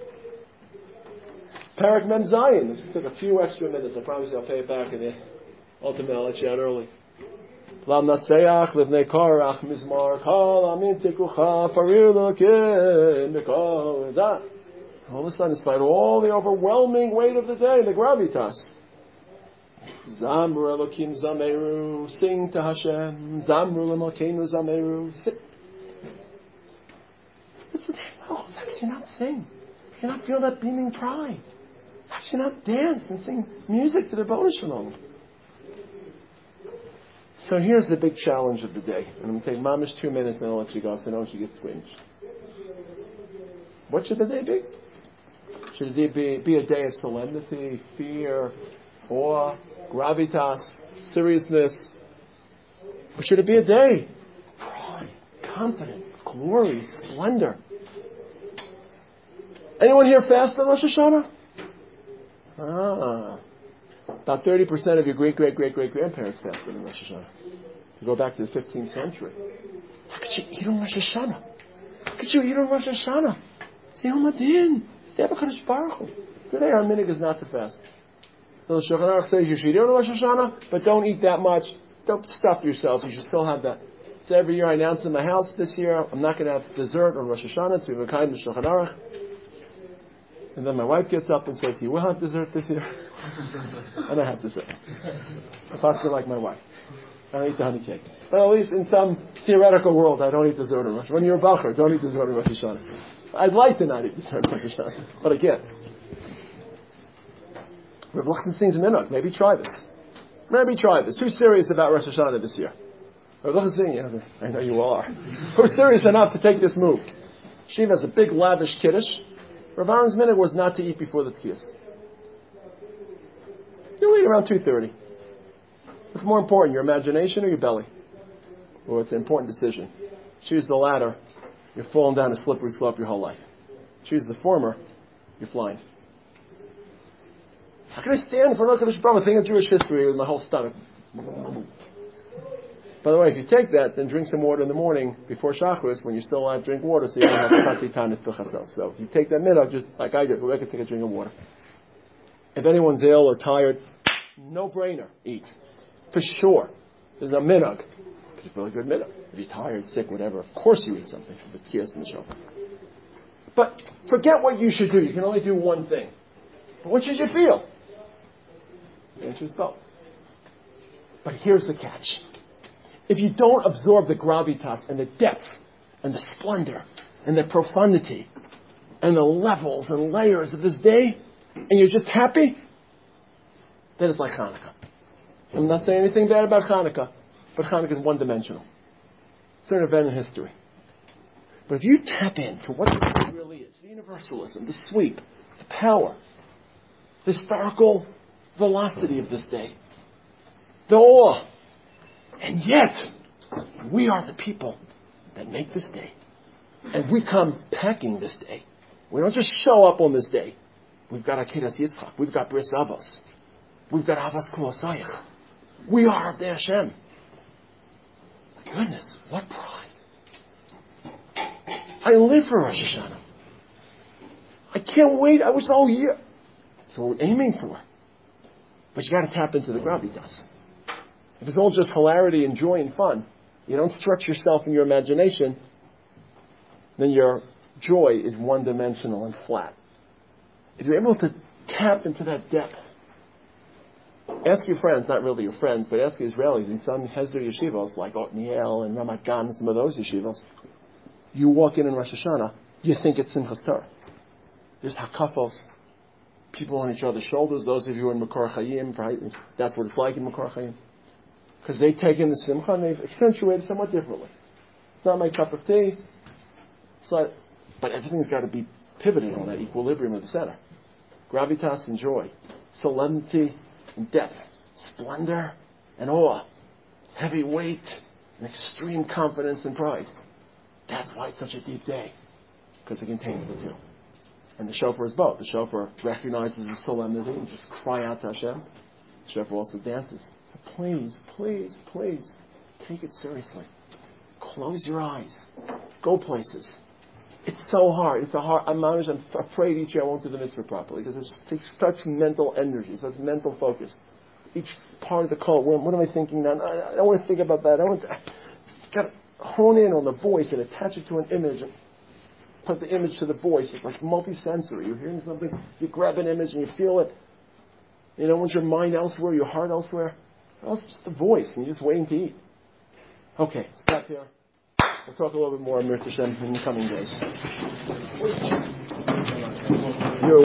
Parak Mem Zayin. This will take a few extra minutes. I promise you I'll pay it back in the ultimate. I'll let you out early. Lam Natseach Livnei Korach Mizmar Kol Amin Tikucha Farilukin Mikol Zah. All of a sudden, despite all the overwhelming weight of the day, the gravitas. Zamru Elokim Zameru, sing to Hashem. Zamru Elokeinu Zameru, sit. Listen, how can you not sing? How can you not feel that beaming pride? How can you not dance and sing music to the Rebbeinu Shalom? So here's the big challenge of the day. And I'm going to take mamish 2 minutes and I'll let you go so I don't want you to get squinged. What should the day be? Should it be a day of solemnity, fear, awe, gravitas, seriousness? Or should it be a day? Pride, confidence, glory, splendor. Anyone here fast on Rosh Hashanah? About 30% of your great-great-great-great-grandparents fasted on Rosh Hashanah. You go back to the 15th century. How could you eat on Rosh Hashanah? How could you eat on Rosh Hashanah? It's Yom Adin. It's the HaKadosh Baruch Hu. Today our minhag is not to fast. So the Shulchan Aruch says you should eat on Rosh Hashanah, but don't eat that much. Don't stuff yourself. You should still have that. So every year I announce in my house, this year I'm not going to have dessert on Rosh Hashanah to be kind to Shulchan Aruch. And then my wife gets up and says, you will have dessert this year? And I have dessert. I possibly like my wife. I don't eat the honey cake. But at least in some theoretical world, I don't eat dessert on Rosh Hashanah. When you're a Bacher, don't eat dessert on Rosh Hashanah. I'd like to not eat dessert on Rosh Hashanah, but I can't. Rav Lichtenstein's minhag. Maybe try this. Who's serious about Rosh Hashanah this year? Rav Lichtenstein, I know you all are. Who's serious enough to take this move? Shiva has a big lavish kiddush. Rav Aaron's minhag was not to eat before the tkiyas. You'll eat around 2:30. What's more important, your imagination or your belly? Well, it's an important decision. Choose the latter, you're falling down a slippery slope your whole life. Choose the former, you're flying. How can I stand for HaKadosh Baruch Hu, think of Jewish history with my whole stomach? By the way, if you take that, then drink some water in the morning before Shacharis when you're still allowed to drink water so you don't have Chatzi Tanis B'chatzos. So if you take that minhag, just like I did, go back and take a drink of water. If anyone's ill or tired, no brainer, eat. For sure. There's a minhag. It's a really good minhag. If you're tired, sick, whatever, of course you eat something for the tkiyas and the shofar. But forget what you should do. You can only do one thing. But what should you feel? The answer is both. But here's the catch. If you don't absorb the gravitas and the depth and the splendor and the profundity and the levels and layers of this day, and you're just happy, then it's like Hanukkah. I'm not saying anything bad about Hanukkah, but Hanukkah is one-dimensional. It's an event in history. But if you tap into what this day really is, the universalism, the sweep, the power, the historical velocity of this day, the awe, and yet, we are the people that make this day. And we come packing this day. We don't just show up on this day. We've got Akedas Yitzchak. We've got Bris Avos. We've got Avos K'mosayich. We are of the Hashem. Goodness, what pride. I live for Rosh Hashanah. I can't wait. I wish the whole year. That's what we're aiming for. But you got to tap into the gravitas. If it's all just hilarity and joy and fun, you don't stretch yourself in your imagination, then your joy is one-dimensional and flat. If you're able to tap into that depth, ask your friends, not really your friends, but ask the Israelis in some Hesder yeshivos like Otniel and Ramat Gan and some of those yeshivos. You walk in Rosh Hashanah, you think it's Simchas Torah. There's hakafos, people on each other's shoulders. Those of you who are in Makor Chayim, right? That's what it's like in Makor Chayim. Because they've taken the simcha and they've accentuated somewhat differently. It's not my cup of tea. It's not, but everything's got to be pivoted on that equilibrium of the center. Gravitas and joy. Solemnity and depth. Splendor and awe. Heavy weight and extreme confidence and pride. That's why it's such a deep day. Because it contains the two. And the shofar is both. The shofar recognizes the solemnity and just cry out to Hashem. The shofar also dances. So please, please, please, take it seriously. Close your eyes. Go places. It's so hard. I'm afraid each year I won't do the mitzvah properly because it just takes such mental energy, such mental focus. Each part of the call, what am I thinking now? I don't want to think about that. It's got to hone in on the voice and attach it to an image and put the image to the voice. It's like multi-sensory. You're hearing something, you grab an image and you feel it. You don't want your mind elsewhere, your heart elsewhere. Well, it's just the voice, and you're just waiting to eat. Okay, stop here. We'll talk a little bit more on Mir Tashem in the coming days.